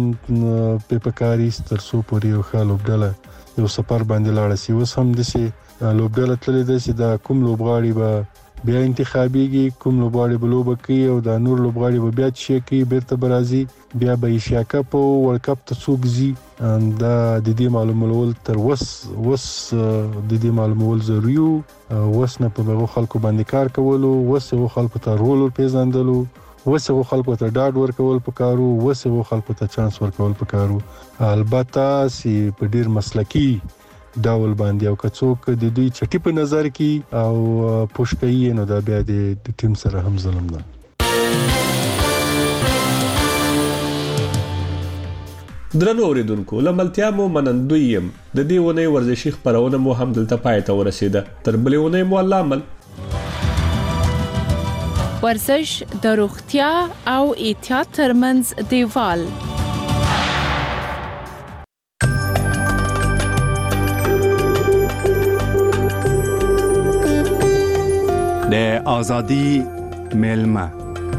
ته په پکاري تر څو پورې یو خال لوبډله یو سفر باندې لاړ شي وس هم د سي لوبډله تللی د سي د کوم لوبغاړي به بیا انتخابيږي کوم لوبغاړي به لوب کوي او د نور لوبغاړي به بیا شي کوي بیرته برازي بیا به ایشیا کپ او ورلد کپ ته څوګزي دا د دې معلومول تر وس د دې معلومول ضروري وس نه په هغه خلکو باندې کار کولو وس هغه خلکو ته رول پیژندلو وسه خلکو ته ډاډ ورکول پکارو وسه خلکو ته چانس ورکول پکارو البته سی په ډیر مسلکی ډول باندې او کڅوک د دوی چټي په نظر کې او پوښکې نو دا بیا د ټیم سره هم ظلم ده درنو اوریدونکو لملتیا مو منندویم د دې ونې ورزشي خبرونه مو هم دلته پای ته ورسیده تر بلې ونې مو الله عمل ورزش د روغتیا او احتیاط ترمنځ دیوال د ازادي ملما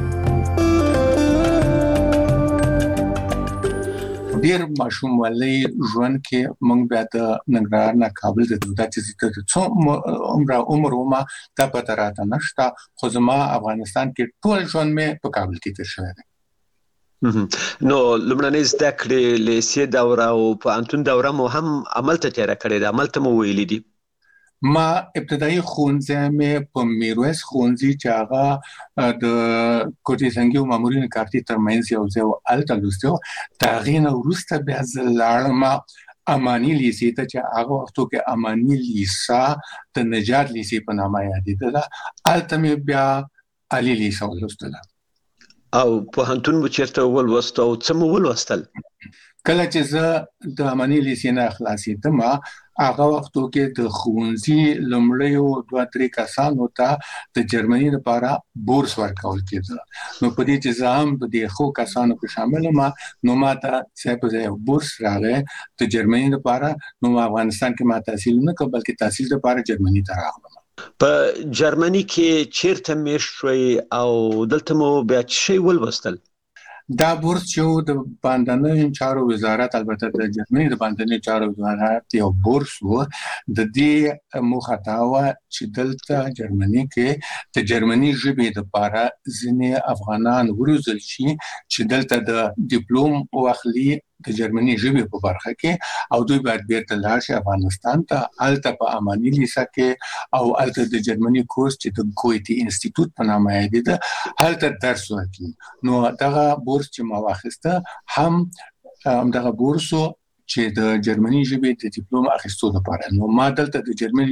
ډیر ماشوم ولې ژوند کې موږ بیا د ننګرهار نه کابل ته د چې څو عمر ما ته پته راته نشته خو زما افغانستان کې ټول ژوند مې په کابل کې تیر شوی دی نو لمړنۍ زده کړې لیسې دوره او په انتون دوره مو هم عمل ته تیار کړی دی عمل ته مو ویلي دي ما ابتدایي ښوونځی مې په میرویس ښوونځي چې هغه د کوټې زنګي او مامورین کارتي ترمنځ یو ځای هلته لوستی و د هغې نه وروسته بیا زه لاړم امانی لیسې ته چې هغه وختو کې امانی لیسا د نجات لیسې په نامه یادېدله هلته مې بیا علي لیسا ولوستله او په هنتون مو چیرته ولوست او څه مو ولوستل؟ کله چې زه د امانی لیسې نه خلاصېدم هغه وختو کې د ښوونځي لومړیو 2-3 کسانو ته د جرمني لپاره بورس ورکول کېده. نو په دې چې زه هم د دې ښو کسانو کې شامل یم نو ما ته څه په بورس راغی د جرمني لپاره. نو افغانستان کې ما تحصیل نه کړ بلکې تحصیل لپاره جرمني ته راغلم. په جرمني کې چیرته میشت شوي او دلته مو بیا څه شی ولوستل؟ دا بورس چې د باندنیو چارو وزارت البته د جرمني د باندنیو چارو وزارت یو بورس و د دې موخه دا و چې دلته جرمني کې د جرمني ژبې لپاره ځینې افغانان وروزل شي چې دلته د ډیپلوم واخلي د جرمني ژبې په برخه کې او دوی باید بیرته لاړ شي افغانستان ته هلته په امانی لیسا کې او هلته د جرمني کورس چې د ګویتي انسټیټیوټ په نامه یادېده هلته درس ورکوي. نو دغه بورس چې ما واخیسته هم دغه بورسو چې د جرمني ژبې د ډیپلوم اخیستو لپاره. نو ما دلته د جرمني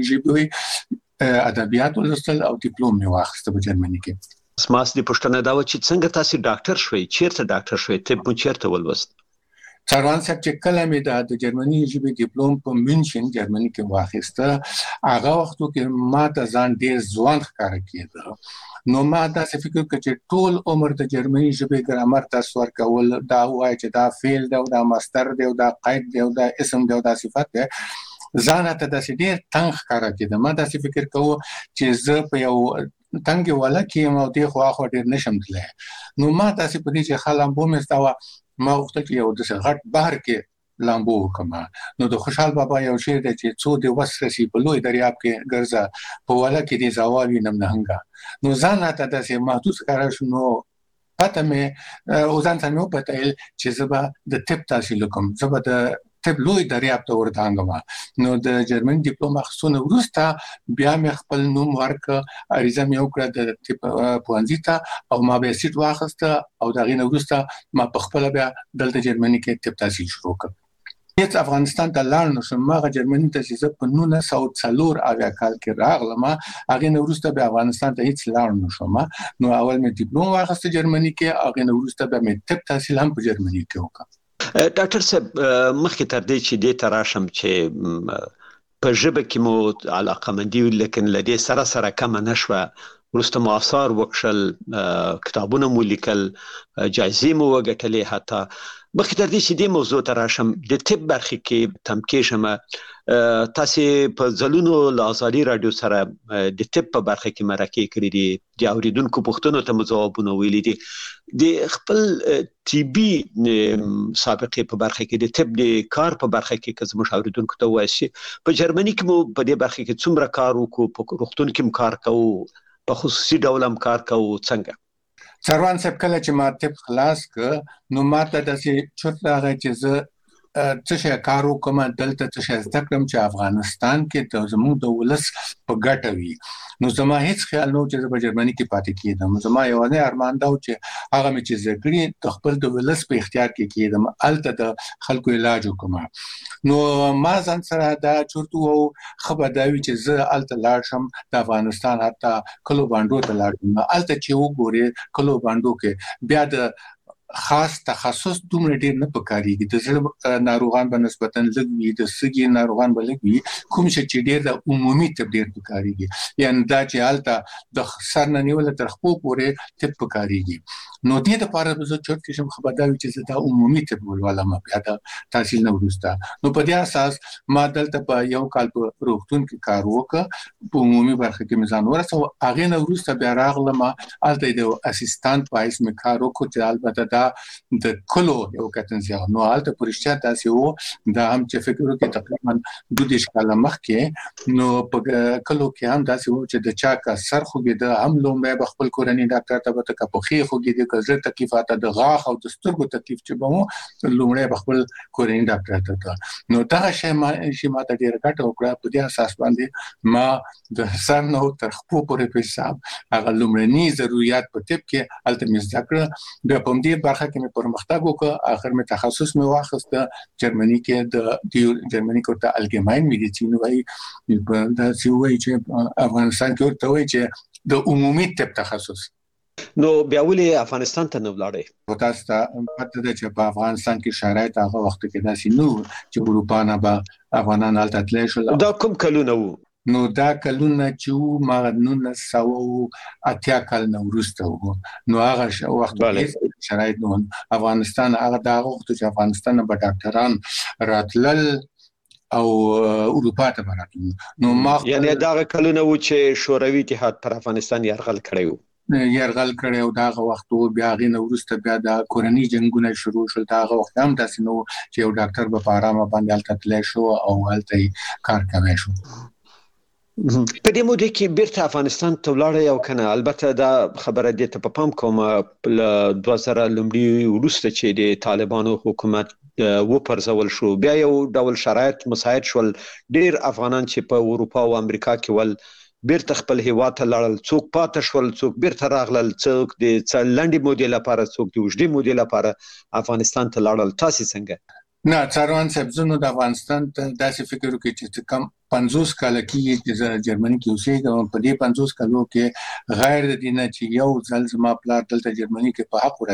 ژبې ادبیات ولوستل او ډیپلوم مې واخیسته په جرمني کې. سماس دې پوښتنه دا و چې څنګه تاسو ډاکټر شوي؟ چیرته ډاکټر شوي؟ طب مو چیرته ولوست؟ سروان صاحب چې کله مې د جرمني ژبې ډیپلوم په مینشن جرمني کې واخیسته هغه وختو کې ما ته ځان ډیر ځوان ښکاره کېده. نو ما داسې فکر وکړ چې ټول عمر د جرمني ژبې ګرامر تاسو ورکول دا وایي چې دا فعل دی او دا مصدر دی او دا قید دی او دا اسم دی او دا صفت دی ځان ته داسې ډیر تنګ ښکاره کېده. ما داسې فکر کوم چې زه په یو تنګ ولا کې مو دې خو ډیر نشم تللی. نو ما داسې په دې چې خلامبو مې استوا ما غوښتل چې یو د غټ بحر کې لامبو وکړم. نو د خوشحال بابا یو شعر دی چې څو د وسرسي په لوی دریاب کې ګرځه په ولا کې دې زوال وینم نهنګا. نو ځان ته داسې محدود ښکاره شو. نو پته مې او ځان ته مې وپتایل چې زه به د طب تحصیل وکړم، زه به د طب لوی دریاب ته ورتانګم. نو د جرمن ډیپلوم اخیستنه وروسته بیا مې خپل نوم ورکړ، عریضه مې وکړه د طب پوهنځي ته او ما به سیټ واخیسته او د هغې نه وروسته ما په خپله بیا دلته جرمني کې طب تحصیل شروع کړ. هیڅ افغانستان ته لاړ نه شم. هغه جرمني ته چې زه په 1904 کال کې راغلم هغې نه وروسته بیا افغانستان ته هیڅ لاړ نه شم. نو اول مې ډیپلوم واخیسته جرمني کې، هغې نه وروسته بیا مې طب تحصیل هم په جرمني کې وکړ. ډاکټر صاحب مخکې تر دې چې دې ته راشم چې په ژبه کې مو علاقمندي لیکن له دې سره سره کمه نه شوه، وروسته مو آثار وکړل، کتابونه مو لیکل، جایزې مو وګټلې. حتی مخکې تر دې چې دې موضوع ته راشم د طب برخې کې تمکې شم تاسې په ځلونو له ازادي راډیو سره د طب په برخه کې مرکې کړې دي، د اوریدونکو پوښتنو ته مو ځوابونه ویلي دي. د خپل طبي سابقې په برخه کې د طب د کار په برخه کې که زموږ اوریدونکو ته ووایئ په جرمني کې مو په دې برخه کې څومره کار وکړو، په روغتون کې هم کار کوو، په خصوصي ډول هم کار کوو، څنګه؟ سروان صاحب کله چې ما طب خلاص کړ نو ما ته داسې چورت راغی چې زه څه شی کار وکړم، دلته څه شی زده کړم چې افغانستان کې زموږ د ولس په ګټه وي. نو زما هیڅ خیال نه و چې زه په جرمني کې پاتې کېدم. زما یوازې ارمان دا و چې هغه مې چې زده کړي د خپل د ولس په اختیار کې کېدم، هلته د خلکو علاج وکړم. نو ما ځان سره دا چورت وو ښه به دا وي چې زه هلته لاړ شم، د افغانستان حتی کلو بانډو ته لاړ شم. هلته چې وګورې کلو بانډو کې بیا د خاص تخصص دومره ډیر نه پکاريږي. د زړه ناروغان به نسبتاً لږ وي، د سږي ناروغان به لږ وي، کوم چې ډیر د عمومي طب ډیر پکاريږي. یعنی دا چې هلته د سر نه نیول تر خپو پورې طب پکاريږي. نو دې لپاره زه چورت کې شم خبر دا وي چې زه د عمومي طب ولولم بیا د تحصیل نه وروسته. نو په دې اساس ما دلته په یو کال په روغتون کې کار وکړ، په عمومي برخه کې مې ځان ورسوه. هغې نه وروسته بیا راغلم هلته د اسسټانټ په حیث مې کار وکړ چې البته د کلو یو کتنځای. نو هلته په رښتیا داسې و دا هم چې فکر وکړې تقریبا 22 کاله مخکې نو په کلو کې هم داسې و چې د چا که سر خوږېده هم لومړی به خپل کورني ډاکټر ته به ته که پښې خوږېدې که د زړه تکلیفات د غاښ او د سترګو تکلیف چې به مو لومړی خپل کورنۍ ډاکټر ته نو دا شی ما ته ډیر ګټه وکړه په دې اساس باندې ما د سر نو تر خپل پورې په حساب هغه لومړني ضرورت په ټپ کې التمس ذکر د پم دې برخه کې مې پرمختګ وکړ اخر مې تخصص مې واخیست جرمني کې د جرمني کې ته الګماین میډیسین وایي دا چې وایي چې افغانستان کې ورته وایي چې د عمومي طب تخصص نو بیا ولې افغانستان ته نه ولاړې تاسو ته پته ده چې په افغانستان کې شرایط هغه وخت کې داسې نو چې اروپا نه به افغانان هلته تللی شول دا کوم کلونه وو نو دا کلونه چې ما 1980 کال نو وروسته وو نو هغه وخت کې شرایط نو افغانستان هغه دا وخت چې افغانستان به ډاکټران راتلل او اروپا ته براتلل نو ما یعنی دا کلونه وو چې شوروي اتحاد پر افغانستان یرغل کړی وو او داغه وخت بیا غي نو ورسته بیا د کورنۍ جنگونه شروع شول داغه وخت هم داسې نو چې یو ډاکټر به په آرامه باندې التتلی شو او هلته کار کوي شو په دې موده کې بیرته افغانستان ته ولاړ یو کنه البته دا خبره دې ته په پام کوم په 2000 لومړی ورسته چې د طالبانو حکومت و پرځول شو بیا یو ډول شرایط مساعد شول ډیر افغانان چې په اروپا او امریکا کې ول بیرته خپل هیواد ته لاړل څوک پاتې شول څوک بیرته راغلل څوک د لنډي مودې لپاره څوک د اوږدې مودې لپاره افغانستان ته لاړل تاسو څنګه نه څاروان سبزونو د افغانستان ته داسې فکر وکړي چې کم 50 کال کې چې جرمني کې اوسېږم په دې 50 کالو کې غیر د دینه چې یو ځل زما پلار دلته جرمني کې په حق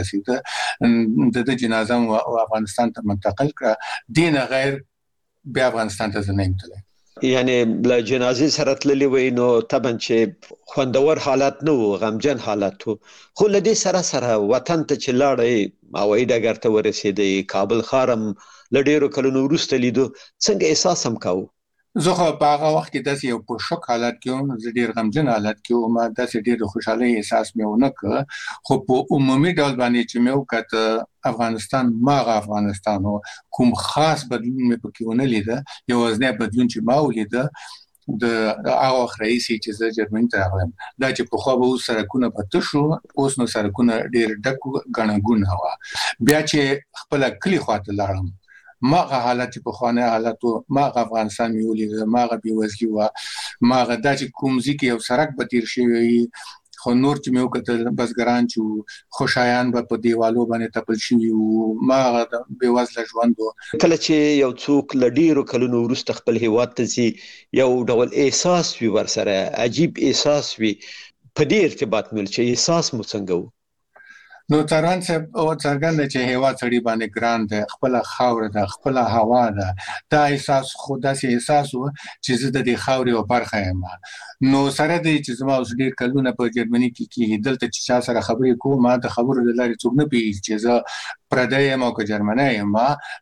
ورسېده د جنازه او افغانستان ته منتقل کړ دینه غیر بیا افغانستان ته نه تللی یعنی له جنازې سره تللی وي نو طبعا چې خوندور حالت نه و غمجن حالت و خو له دې سره وطن ته چې لاړې او ډګر ته ورسېدې کابل خارم لډیرو کلونو وروسته لیدو څنګه احساس هم کاوه زه خو په هغه وخت کې داسې یو په شوک حالت کې زه ډیر غمجن حالت کې ما داسې ډیر خوشاله احساس مې ونه کړ خو په عمومي ډول باندې چې مې وکړ افغانستان ماغه افغانستان کوم خاص بدلون مې پکې ونه لیده یو ځنه بدلون چې ما ولیده د هغه رئیسي چې زه جرمني ته راغلم دا چې په خو به سرکونه پته شو اوس نو سرکونه ډیر ډک غنګونه وا بیا چې خپل کلی خواته لاړم ماغه حالت په خوانه حالت ماغه افغانستان میولې ماغه بیوزګي وا ماغه د کومزي کې یو سرک به تیر شي خو نور چې مې وکړل بسګران چې خوشایان به په دیوالو باندې تپل شي او ماغه د بیوزله ژوند کله چې یو څوک لډیرو کلونو وروسته خپل هیواد ته زی یو ډول احساس وي ورسره عجیب احساس وي په دې ارتباط مل چې احساس مو څنګه نو تران صاحب او څنګه چې هوا سړی باندې ګران ده خپل خاور ده خپل هوا ده دا احساس خدا سي احساس و چې زه د دې خاورې او برخه یم نو سره د چې زما اوس ډیر کلونه په جرمني کې دلته چې چا سره خبرې کوم ما د خبرو د لارې څوک نه پیږي چې زه پردی یم او که جرمنی یم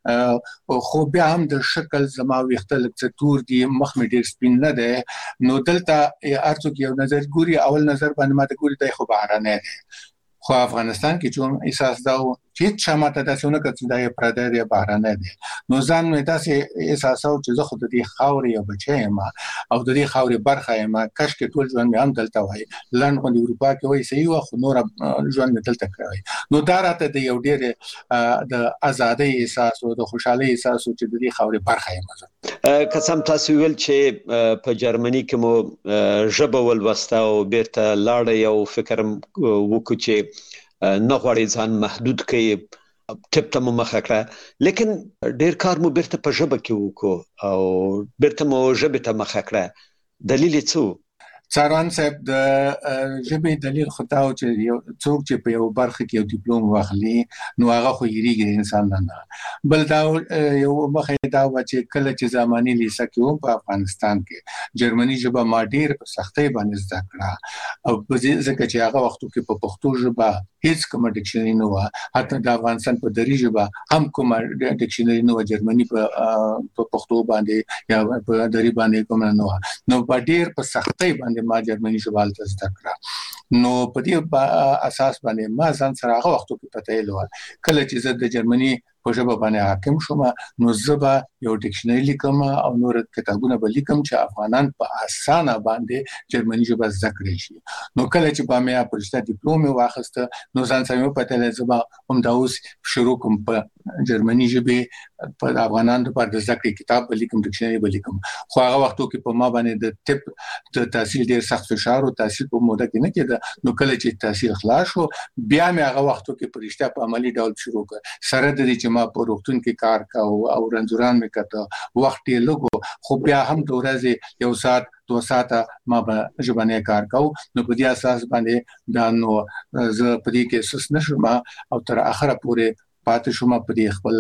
خو بیا هم د شکل زما ویښته لږ تور دي مخ مې ډیر سپین نه ده نو دلته ارڅوک یو نظر ګوري اول نظر باندې ما ته ګوري د خو بهرانه ده خو افغانستان کې چې احساس دا و چې چماته داسې نه کړي دا یې پردی دی بهرانه دی نو ځان مې داسې احساس او چې زه خو د دې خاورې یو بچی یم او د دې خاورې برخه یم کاش کې ټول ژوند مې هم دلته وای لنډ غونډې اروپا کې وای صحیح و خو نور ژوند مې دلته کړی نو دا راته د یو ډېر د ازادۍ احساس او د خوشحالۍ احساس چې د دې خاورې برخه یم قسم تاسو ویل چې په جرمني کې مو ژبه ولوسته او بیرته لاړ یو فکر وکړ چې نه غواړي ځان محدود کړي ټپ ته مو مخه کړه لیکن ډیر کار مو بیرته په ژبه کې وکړو او بیرته مو ژبه ته مخه کړه دلیل څه څاروان صاحب د ژبې دلیل خو دا چې یو څوک چې په یو برخه کې یو ډیپلوم واخلي نو هغه خو یریږي انسان نه بل دا یو مخه دا و چې کله چې زماني لیسه کې په افغانستان کې جرمني ژبه ما ډیر په سختۍ باندې زده کړه او ځکه چې هغه وختو کې په پښتو ژبه هیڅ کوم ډکشنری نه و حتی د افغانستان په دری ژبه هم کوم ډکشنری نه و جرمني په پښتو باندې یا په دری باندې کوم نه و نو په ډیر په سختۍ باندې ما جرمني ژبه زده کړه نو په دې اساس باندې ما ځان سره هغه وختو کې پته ایلو کله چې زه د جرمني په ژبه باندې حاکم شوم نو زبا یو ډکشنری لیکم او نور کتابونه به لیکم چې افغانان په اسانه باندې جرمني ژبه زده کړي شي نو کله چې به مې پرشته ډیپلوم واخیسته نو ځان سمې په تل زبا هم دا اوس شروع کوم په جرمني ژبه په افغانان لپاره د زده کړې کتاب لیکم ډکشنری به لیکم خو هغه وختو کې په ما باندې د طب د تحصیل ډیر سخت فشار او تحصیل په موده کې نه کېده نو کله چې تحصیل خلاص شو بیا مې هغه وختو کې پرشته په عملی ډول شروع کړ سره د دې چې ما په روغتون کې کار کاوه او رنځوران مې کته وخت یې لګو خو بیا هم د ورځې یو ساعت 2 ساعته ما به ژبنی کار کاوه نو په دې اساس باندې دا نو زه په دې کې سس نشم او تر اخره پورې پاتې شوم په دې خپل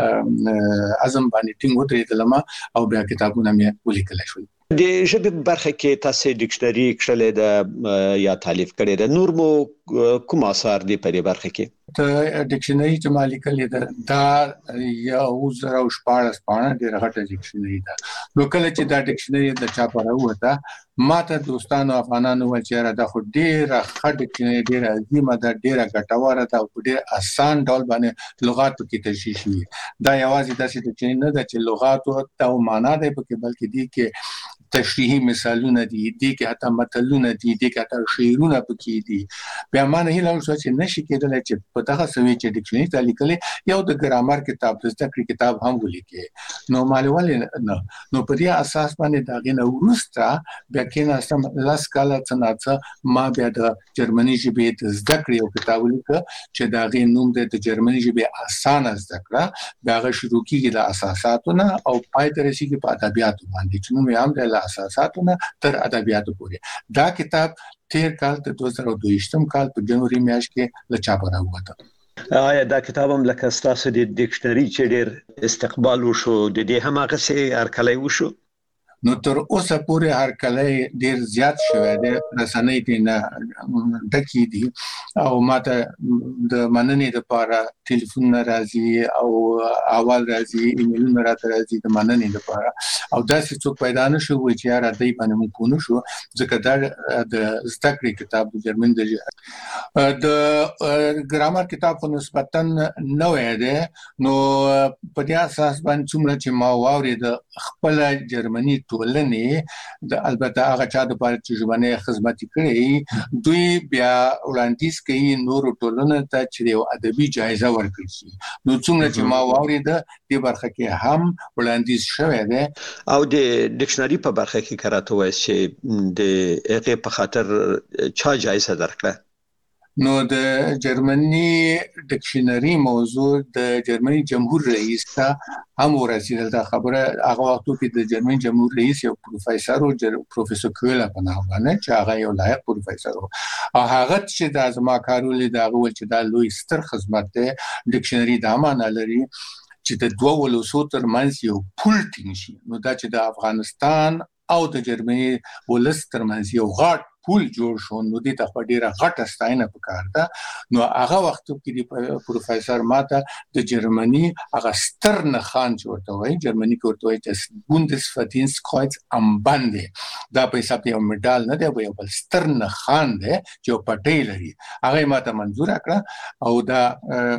عزم باندې ټینګ ودرېدلم او بیا کتابونه مې ولیکل شول د ژبې برخه کې تاسو ډکشنری کړلې ده یا تالیف کړې ده نور مو کوم اثار دي په دې برخه کې ته ډکشنری چې ما لیکلې ده دا یو زره او شپږ پاڼه ډېره غټه ډکشنری ده نو کله چې دا ډکشنری د چاپ راوته ما ته دوستانو افغانانو ول چې دا خو ډېره ښه ډکشنری ډېره عظیمه ده ډېره ګټوره ده او ډېر آسان ډول باندې لغات پکې تشریح شي دا یوازې داسې ډکشنری نه ده چې لغات او معنا ده پکې بلکې دي کې تشریحي مثالونه دي کې حتی متلونه دي کې حتی شعرونه پکې دي بیا ما نه هیله وشو چې نشي کېدل چې په دغه سوي چې ډکشنری ته لیکلې یو د ګرامر کتاب د زده کړې کتاب هم ولیکې نو مالوال نو په دې اساس باندې دا غنه ورسته بیا کې سم لاس کاله څنګه ما بیا د جرمني ژبې د زده کړې یو کتاب ولیک چې دا غي نوم د جرمني ژبې اسانه زده کړه دا غ شروع کیږي د اساساتونه او پای ته رسیدي په ادبیاتو باندې چې نو مې هم د اساساتونه تر ادبیاتو پورې دا کتاب تیر کال د 2022 کال په جنوري میاشت کې له چاپ راووته آیا دا کتاب هم لکه ستاسو د ډکشنری چې ډېر استقبال وشو د دې هم هغه څه هرکلی وشو نو تر اوسه پورې هرکلی ډیر زیات شوی دی رسنۍ کې نه ډکی دي او ماته د مننې لپاره ټلیفون راځي او اول راځي ایمیلونه راځي د مننې لپاره او داسې څوک پیدا نشو چې یاره دای باندې مونږ کو نشو ځکه دا د زده کړې کتاب د جرمن د ګرامر کتاب په نسبتا نوې ده نو په دې اساس باندې څومره چې ما واورید خپل جرمني ټولنې د البته هغه چا د پاره چې ژبنی خدمت کړي دوی بیا وړاندیز کوي نور ټولنه ته چې یو ادبي جایزه ورکړي شي نو څومره چې ما واورید د برخه کې هم وړاندیز شوی دی او د ډکشنری په برخه کې کراته وایي چې د هغه په خاطر چا جایزه درکړه نو د جرمني ډکشنری موضوع د جرمني جمهور رئیس ته هم ورسېدل دا خبره هغه وختو کې د جرمني جمهور رئیس یو پروفیسور او پروفیسور کولا په نامه باندې چې هغه یو لایق پروفیسور او هغه چې د ازما کارول دا غول چې دا لوی ستر خدمت ده ډکشنری د معنا لري چې د دوه ولوسو ترمنځ یو پول ټینګ شي نو دا چې د افغانستان او د جرمني ولس ترمنځ یو غاټ پول جوړ شو نو دې ته ډیره غټه ستاینه پکار ده نو هغه وخت کې د پروفیسور ماته د جرمني هغه سترن خان ورته وایي جرمني کې ورته وایي چې بوندسفدینسtkreuz am Bande دا په حساب یو میډال نه دی یو بل سترن خان دی چې پټی لري هغه ماته منظور کړه او دا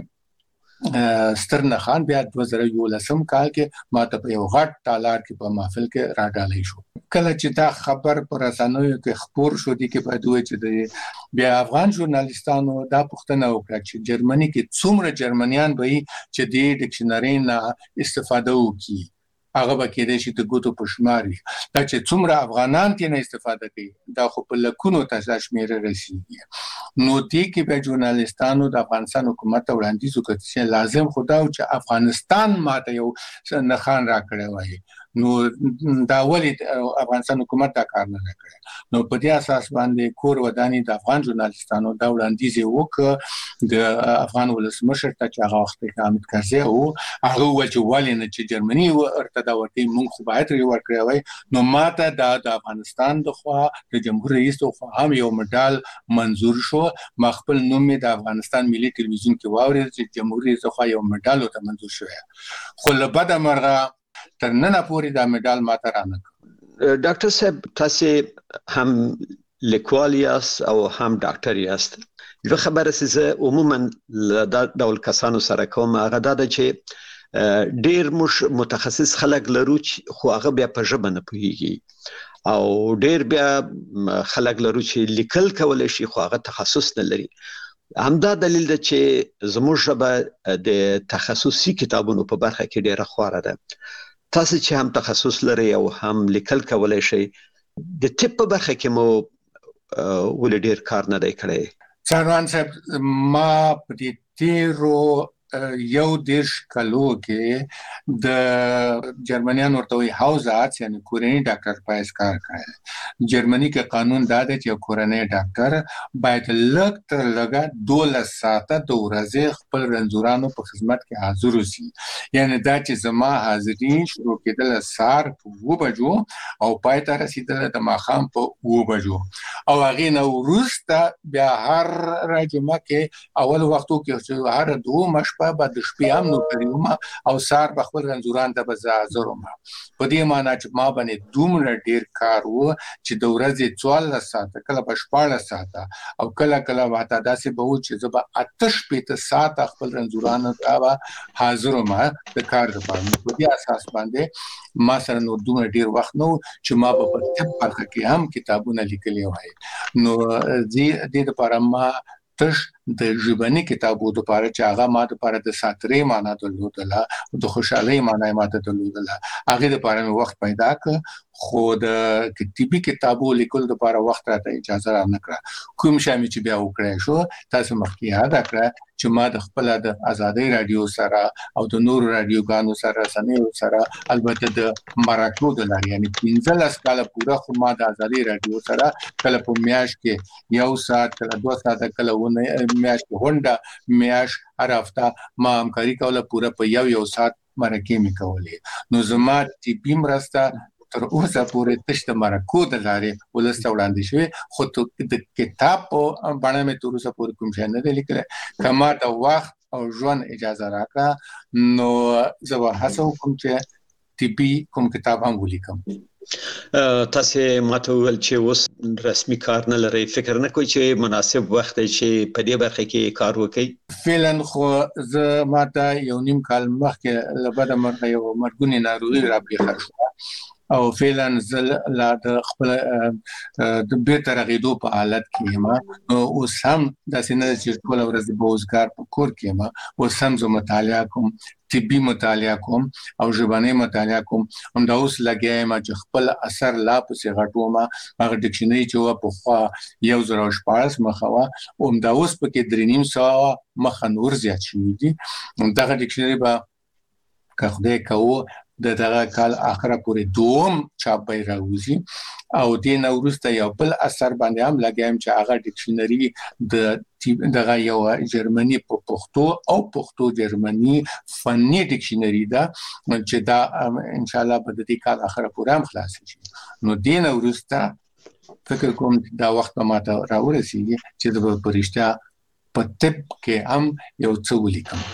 سترن خان بیا 2011 کال کې ماته په یو غټ ټالار کې په محفل کې راډالې شو کله چې دا خبر پر رسنیو کې خبر شو دي کې په دوی چې بیا افغان ژورنالیستانو دا پوښتنه وکړه چې جرمني کې څومره جرمنیان به چې د ډکشنری نه استفاده وکړي هغه به کېدای شي د ګوتو په شمار وي دا چې څومره افغانان کې نه استفاده کوي دا خو په لکونو ته شمیره رسیږي نو دې کې به ژورنالیستانو د افغانستان حکومت وړاندیز وکړي چې لازم خدا او چې افغانستان ماته یو نخان راکړی وایي نو دا ولې افغانستان حکومت دا کار نه کړی نو په دې اساس باندې کور ودانی د افغان ژورنالیستانو دا وړاندیز وکړ د افغان ولسمشر ته چې هغه وخت کې حامد کرزي او هغه ول چې ولې نه چې جرمني ورته دا ورته مونږ خو باید ورکړی وای نو ماته د افغانستان د خوا د جمهور رئیس خو هم یو میډال منزور شو ما خپل نوم د افغانستان ملي ټلویزیون کې واورید چې جمهور رئیس خو یو میډال ته منزور شو خو له بده مرغه تر نن پورې دا میډال ماته رانه ډاکټر صاحب تاسو هم لیکوال یاست او هم ډاکټر یاست یو خبره سه عموما د ډول کسانو سره کوم هغه دا چې ډیر متخصص خلک لرو خو هغه بیا په ژبه نه پوهیږي او ډیر بیا خلک لرو چې لیکل کولای شي خو هغه تخصص نه لري. همدا دلیل ده چې زموږ ژبه د تخصصي کتابونو په برخه کې ډیره خواره ده. تاسو چې هم تخصص لري او هم لیکل کولای شي د ټیپ په برخه کې مو ول ډیر کار نه دی کړی. څاروان صاحب ما په دې تیرو یو دیش کلو کې د جرمنیان ورته وی هاوز آرټس یعنی کورنی ډاکټر پایس کار کړی. جرمنی کې قانون دا دی چې کورنی ډاکټر باید لږ تر لږه 12 ساعته د ورځې خپل رنځورانو په خدمت کې حاضر وي. یعنی دا چې زما حاضری شروع کېدل سار په 2 بجو او پای ته رسیدل د ماښام په 2 بجو او هغه نو وروسته بیا هر راجمه کې اول وختو کې هر 2 مش په د شپې هم نو کړیوم او سار په خپل رنځوران ته بزازروم. په دې معنی چې ما باندې دومره ډیر کار وو چې د ورځې 14 ساعته کله په 14 ساعته او کله واته داسې به و چې زه به 8 ساعته خپل رنځوران ته حاضروم د کار لپاره. په دې اساس باندې ما سره نو دومره ډیر وخت نو چې ما په طب برخه کې هم کتابونه لیکلي وای. نو دې لپاره ما تش د ژبني کتابو د لپاره چې هغه ما د لپاره د ساترې معنا درلودله د خوشحالۍ معنا ما ته درلودله هغه د لپاره وخت پیدا ک خو د کتابي کتابو لیکل د لپاره وخت راته اجازه را نه کړه. کوم شامل چې بیا وکړای شو تاسو مخکې یاد کړه چې ما د خپل د آزادۍ رادیو سره او د نور رادیوګانو سره سنیو سره البته د مراکو د لاري یعنی 15 کال پورا خو ما د آزادۍ رادیو سره کله په میاش کې 1 ساعت کله 2 ساعت کله ونه میاش کې هونډه میاش هر هفته ما همکاري کوله پورا په یو ساعت مرکه می کولې. نو زما چې بیم راسته تر اوسه پورې تشته مرکو د لارې ولسته وړاندې شوی خو د کتاب په باندې مې تر اوسه پورې کوم شی نه لیکل. کما د وخت او ژوند اجازه راکړه نو زه به هڅه وکم چې طبي کوم کتاب هم ولیکم. تاسو ماته ول چې اوس رسمي کار نه لري فکر نه کوئ چې مناسب وخت چې په دې برخه کې کار وکړي؟ فعلا خو زه ماته یو نیم کال مخکې لبد مرغه یو مرګونی ناروغي را پیښه شو او فعلا زل لا د خپل د بیرته رغیدو په حالت کې ما اوس هم د سینې چې ټول ورځ د بوزګار په کور کې ما اوس هم زه مطالعه کوم طبي مطالعه کوم او ژبني مطالعه کوم هم دا اوس لګیایم چې خپل اثر لا پسې غټو ما هغه ډکشنري چې په خوا 1014 مخوا هم دا اوس په کې 3.5 مخ نور زیات شوی دي. دا ډکشنري به که خدای کوو دغه کال اخره پورې دوم چاپ به راوځي او د نورسته یو بل اثر باندې هم لګایم چې هغه ډکشنري دغه یو جرمني په پښتو او پښتو جرمني فني ډکشنري دا چې دا ان شاء الله په دې کال اخره پورې هم خلاص شي. نو د نورسته فکر کوم دا وخت ما ته راورسیږي چې د پرشتہ په طب کې هم یو څه ولیکم.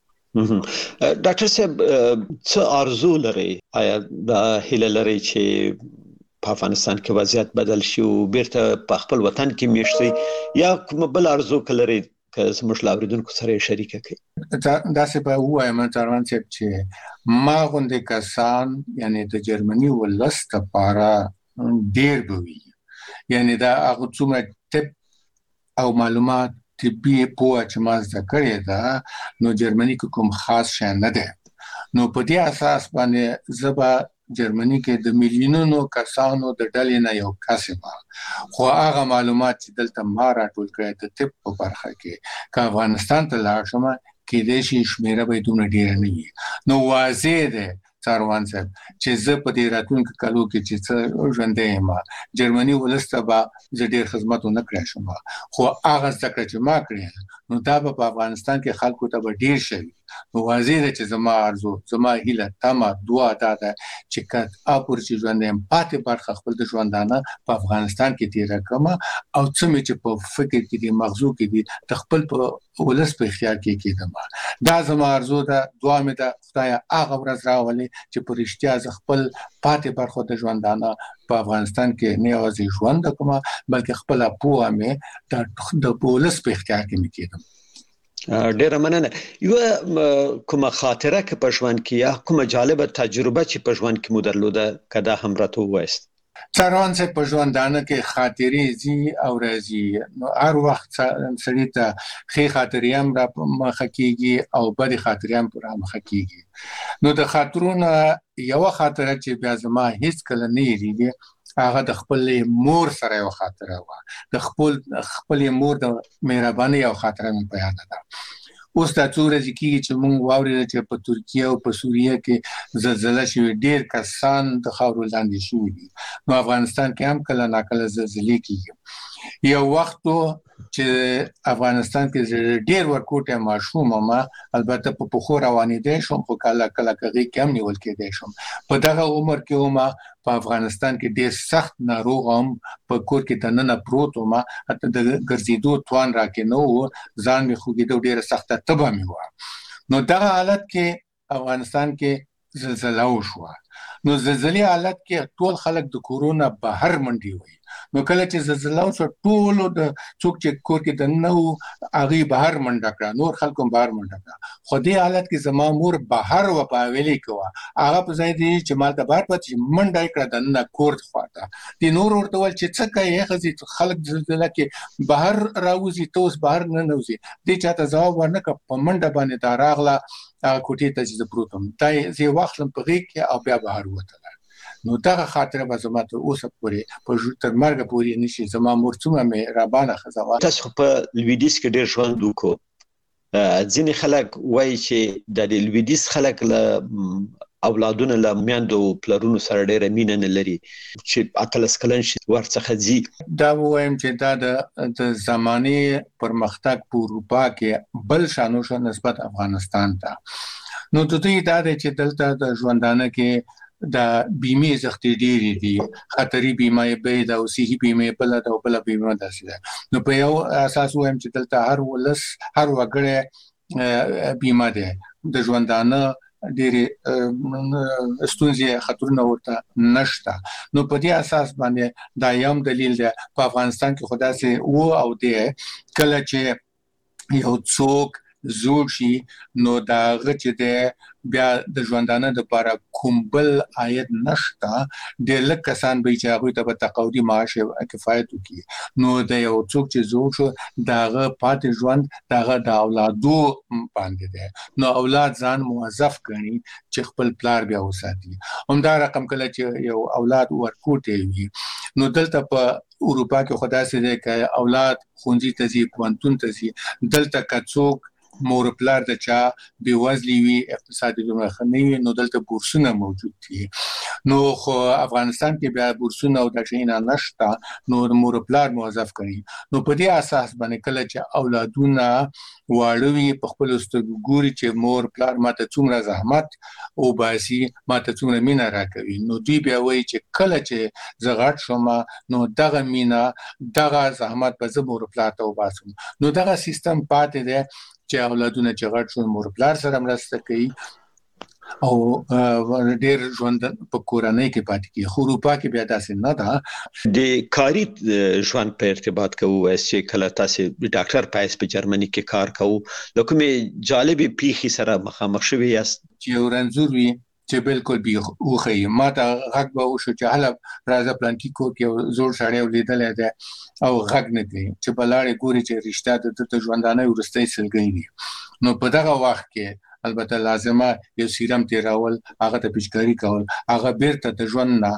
ډاکټر صاحب څه ارزو لري آیا د هیله لري چې په افغانستان کې وضعیت بدل شي او بیرته په خپل وطن کې میشتي یا کوم بل ارزو کلري که زموږ لاوریدونکو سره شریک کړي؟ دا څه به وایم تروان صاحب چې ما غونډه کسان یعنی د جرمني ولست لپاره ډیر بوي یعنی دا هغه څومره ټپ او معلومات طبي په چې ما ذکرې ده نو جرمني کوم خاص شي نه ده. نو په دې اساس باندې زبا جرمني کې د میلیونونو کسانو د ډلې نه یو کسبه خو هغه معلومات چې دلته ما راټول کړی د طب په برخه کې که افغانستان ته لاړ شم کې د شي شمیره به دومره ډیر نه وي. نو واضح ده څاروان صاحب چې زه په دې راتلونکو کالو کې چې ژوندې ما جرمني ولسته به زه ډیر خدمت نه کړی شم خو هغه څه چې ما کړی نو دا په افغانستان کې خلکو ته به ډیر شي نو واضح ده چې زما ارزو زما هیله تمه دعا ده چې کله اپور چې ژوند هم پاتې برخه خپل د ژوندانه په افغانستان کې تیر کړم او څه چې په فکر کې دي مغزو کې دي تخپل په ولس په اختیار کې کېدم دا زما ارزو ده دعا مې ده خدای هغه ورځ راولي چې په رښتیا ز خپل پاتې برخه د ژوندانه په افغانستان کې نه یوازې ژوند کوم بلکې خپل پوهه مې د ولس په اختیار کې کېدم ډیره مننه یو کومه خاطره کې په ژوند کې یا کومه جالبه تجربه چې په ژوند کې مو درلوده کدا هم راته وایست څارون څه په ژوندانه کې خاطرې زی او راځي نو هر وخت سړی ته ښه خاطرې هم را مخه کیږي او بد خاطرې هم را مخه کیږي نو د خاطرونو یو خاطره چې بیا زما هیڅ کله نه یریږي هغه د خپل مور سره یو خاطره و د خپل مور د مهرباني یو خاطره مې بیان ده اوس دا څو ورځې کېږي چې موږ واورېدل چې په ترکیه او په سوریه کې زلزله شوې ډېر کسان د خاورو لاندې شوي دي نو افغانستان کې هم کله ناکله زلزلې کېږي یو وخت چې افغانستان کې ډېر ورکوټه ماشوم ما البته په پخو روانېدې شوم خو کله کغې کم نیول کېدې شوم په دغه عمر کې ما په افغانستان کې ډېر سخت ناروغ هم په کور کې دننه پروت ما حتی د ګرځېدو توان راکې نو ځان مې خوګېدو ډېر سخته تبه مې و نو دغه حالت کې افغانستان کې زلزله وشوه نو زلزلې حالت کې ټول خلک د کورونا بهر منډي وي نو کله چې زلزله وشو ټول د څوک چې کور کې دننه و هغه بهر منډه کړه نور خلکو بهر منډه کړه خو دې حالت کې زما مور بهر و پاویلې کوه هغه په ځای دی چې مال ته بهر پاتې منډه کړه دننه کور خواته دي نور ورته ول چې څه کوي خزي خلک زلزله کې بهر راوځي توس بهر نه نوځي دې چاته ځواب ورنکړ په منډه باندې دا راغله کوټې ته چې پروتم دای زی واخلم په غیږ کې او بیا بهر وته نو دا خاطره به زما ته اوسه پورې په تر مرګ پورې نشي زما مور څومره مې رابانه خزوا تاسو په لویدیس کې ډېر ژوند وکړو ځینې خلک وایي چې د لویدیس خلک له اولادونه له میندو پلرونو سره ډېره مینه نه لري چې اتلس کلن شي ورڅخه ځي دا وایم چې دا د زماني پرمختګ په اروپا کې بل شانو نسبت افغانستان ته نو ته دا چې دلته د ژوندانه کې د بیمه زختي ډېری دي خطري بیمه به د اوسې بیمه بل د بل بیمه داسې نو په یو اساس وایم چې دلته هر ولس هر وګړی بیمه ده د ژوندانه ډېر ستونزې خطرونه ورته نشته نو په دې اساس باندې دا یو دلیل ده په افغانستان کې خدا سي او او ده کله چې یو څوک زوړ شي نو دا غچ ده بیا د ژوندانه د لپاره کوم بل عاید نشته د لک کسان به چې هغه ته په تقاعدي معاش کفایت وکړي نو د یو څوک چې زوړ شو داغه پاتې ژوند داغه د اولادو باندې ده نو اولاد ځان موظف کړي چې خپل پلار بیا وساتي همدا رقم کله چې یو اولاد ورکوټي وي نو دلته په اروپا کې خدای سي ده چې اولاد خونځي ته ځي پوهنتون ته ځي دلته کڅوک مور پلار د چا بیوزلی وی اقتصادي لمخنی نو دلته بورسونه موجود دي نو خو افغانستان کې بیا بورسونه او د شینه نشتا نو مور پلار موظف کړي نو په دې اساس باندې کله چې اولادونه واړوي په خپل ستګوري چې مور پلار ماته څومره زحمت او باسي ماته څومره مینا راکوي نو دوی بیا وایي چې کله چې زغړ شوم نو دغه مینا دغه زحمت په زمور پلار ته وباسم نو دغه سیستم پاتې دی چې اولادونه چې غټ شو مور پلار سره مرسته کوي او ډېر ژوند په کورنۍ کې پاتې کی خو اروپا کې بیا داسې نه ده د کاری ژوند په ارتباط کوو چې کله تاسو ډاکټر پایس په جرمني کې کار کوو لکه جالبې پیخي سره مخامخ شوی یاست چې ورنځور وي چې بالکل بي اوخی ما ته غږ به وشو چې هله راځه پلان کې کو کې زوړ سړی ولیدل دی او غږ نه کوي چې بلاړې ګوري چې رښتیا د ژوندانه ورستۍ سلګي دي نو په دغه وخت کې البته لازمه یو سیرم تیراول هغه ته پچکاری کول هغه بیرته د ژوند نه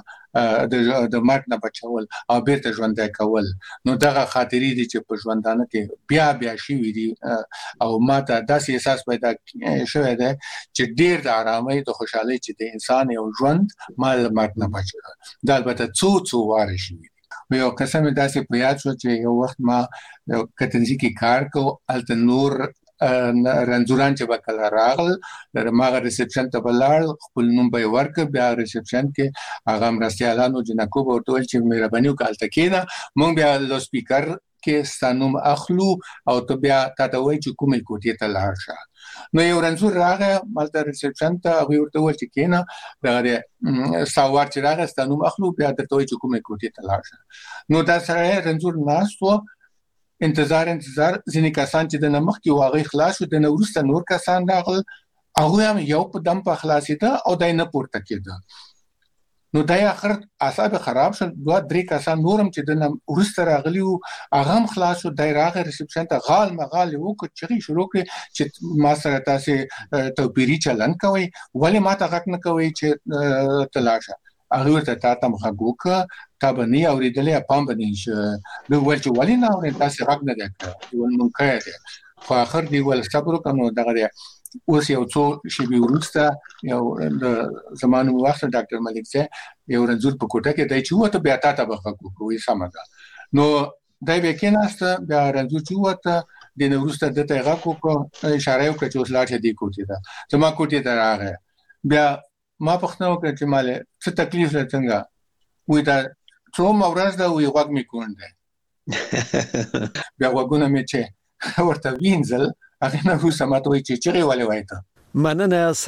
د مات نه بچول او بیرته ژوند کول نو دغه خاطرې دي چې په ژوندانه کې بیا شي وي او ماته داسې احساس پیدا شوی دی چې ډیر د آرامۍ د خوشحالۍ چې د انسان یو ژوند مال مات نه بچل دا البته څو واره شي یو قسم داسې په یاد شو چې یو وخت ما کتنځي کې کار کو الته نور رنځوران چې وکړه راغل ماغه ریسپشن ته بلار خپل نوم به ورک بیا ریسپشن کې هغه مرستيالانو جنکو ورته چې مهرباني وکړه کینا مونږ بیا د سپیکر کې ستانوم اخلو او ته بیا تاسو وایي چې کومې کوټې ته لاړ شه نو یو رنځور راغی مالته ریسپشن ته هغه ورته وایي چې کینا دا ساوار چې راغی ستانوم اخلو بیا ته وایي چې کومې کوټې ته لاړ شه نو دا سره رنځور ناستو انتظار ځینې کسان چې د نمخ کې واغې خلاص شو د نورسته نور کسان راغل هغه هم یو په دم په خلاصیده او دای نه پورته کېده نو دای اخر اعصاب خراب شول دوه درې کسان نورم چې د نورسته راغلی او هغه هم خلاص شو دای راغی ریسپشن ته غال مغال وکړي چې شروع کړي چې ما سره تاسو توپیری چلن کوي ولی ما ته غک نه کوي چې تلاشه هغه ورته تاسو مخګوک تا باندې اوریدلې پام باندې نو ول چې ولی نه اوري تاسو غږ نه ده ول مونږه ده خو اخر دی ول صبر وکړو دغه اوس یو څو شی ورسته یو د زمانو وخت ډاکټر ملک سه یو رنځور په کوټه کې دای چې وته بیا تاسو بخښو کوی سمګه نو دای به کې نهسته بیا رنځور چې وته د نورسته د تیغه کو اشاره وکړه چې اوس لاړ دې کوټه ده زما کوټه ته راغی بیا ما پښتنو کې چې مال څه تکلیف لته وې دا څو مورز دا وی غوږ می کونده بیا وګونه می چې ورته وینځل هغه نه روسه ماته وی چې چیرې ولې وایته مننه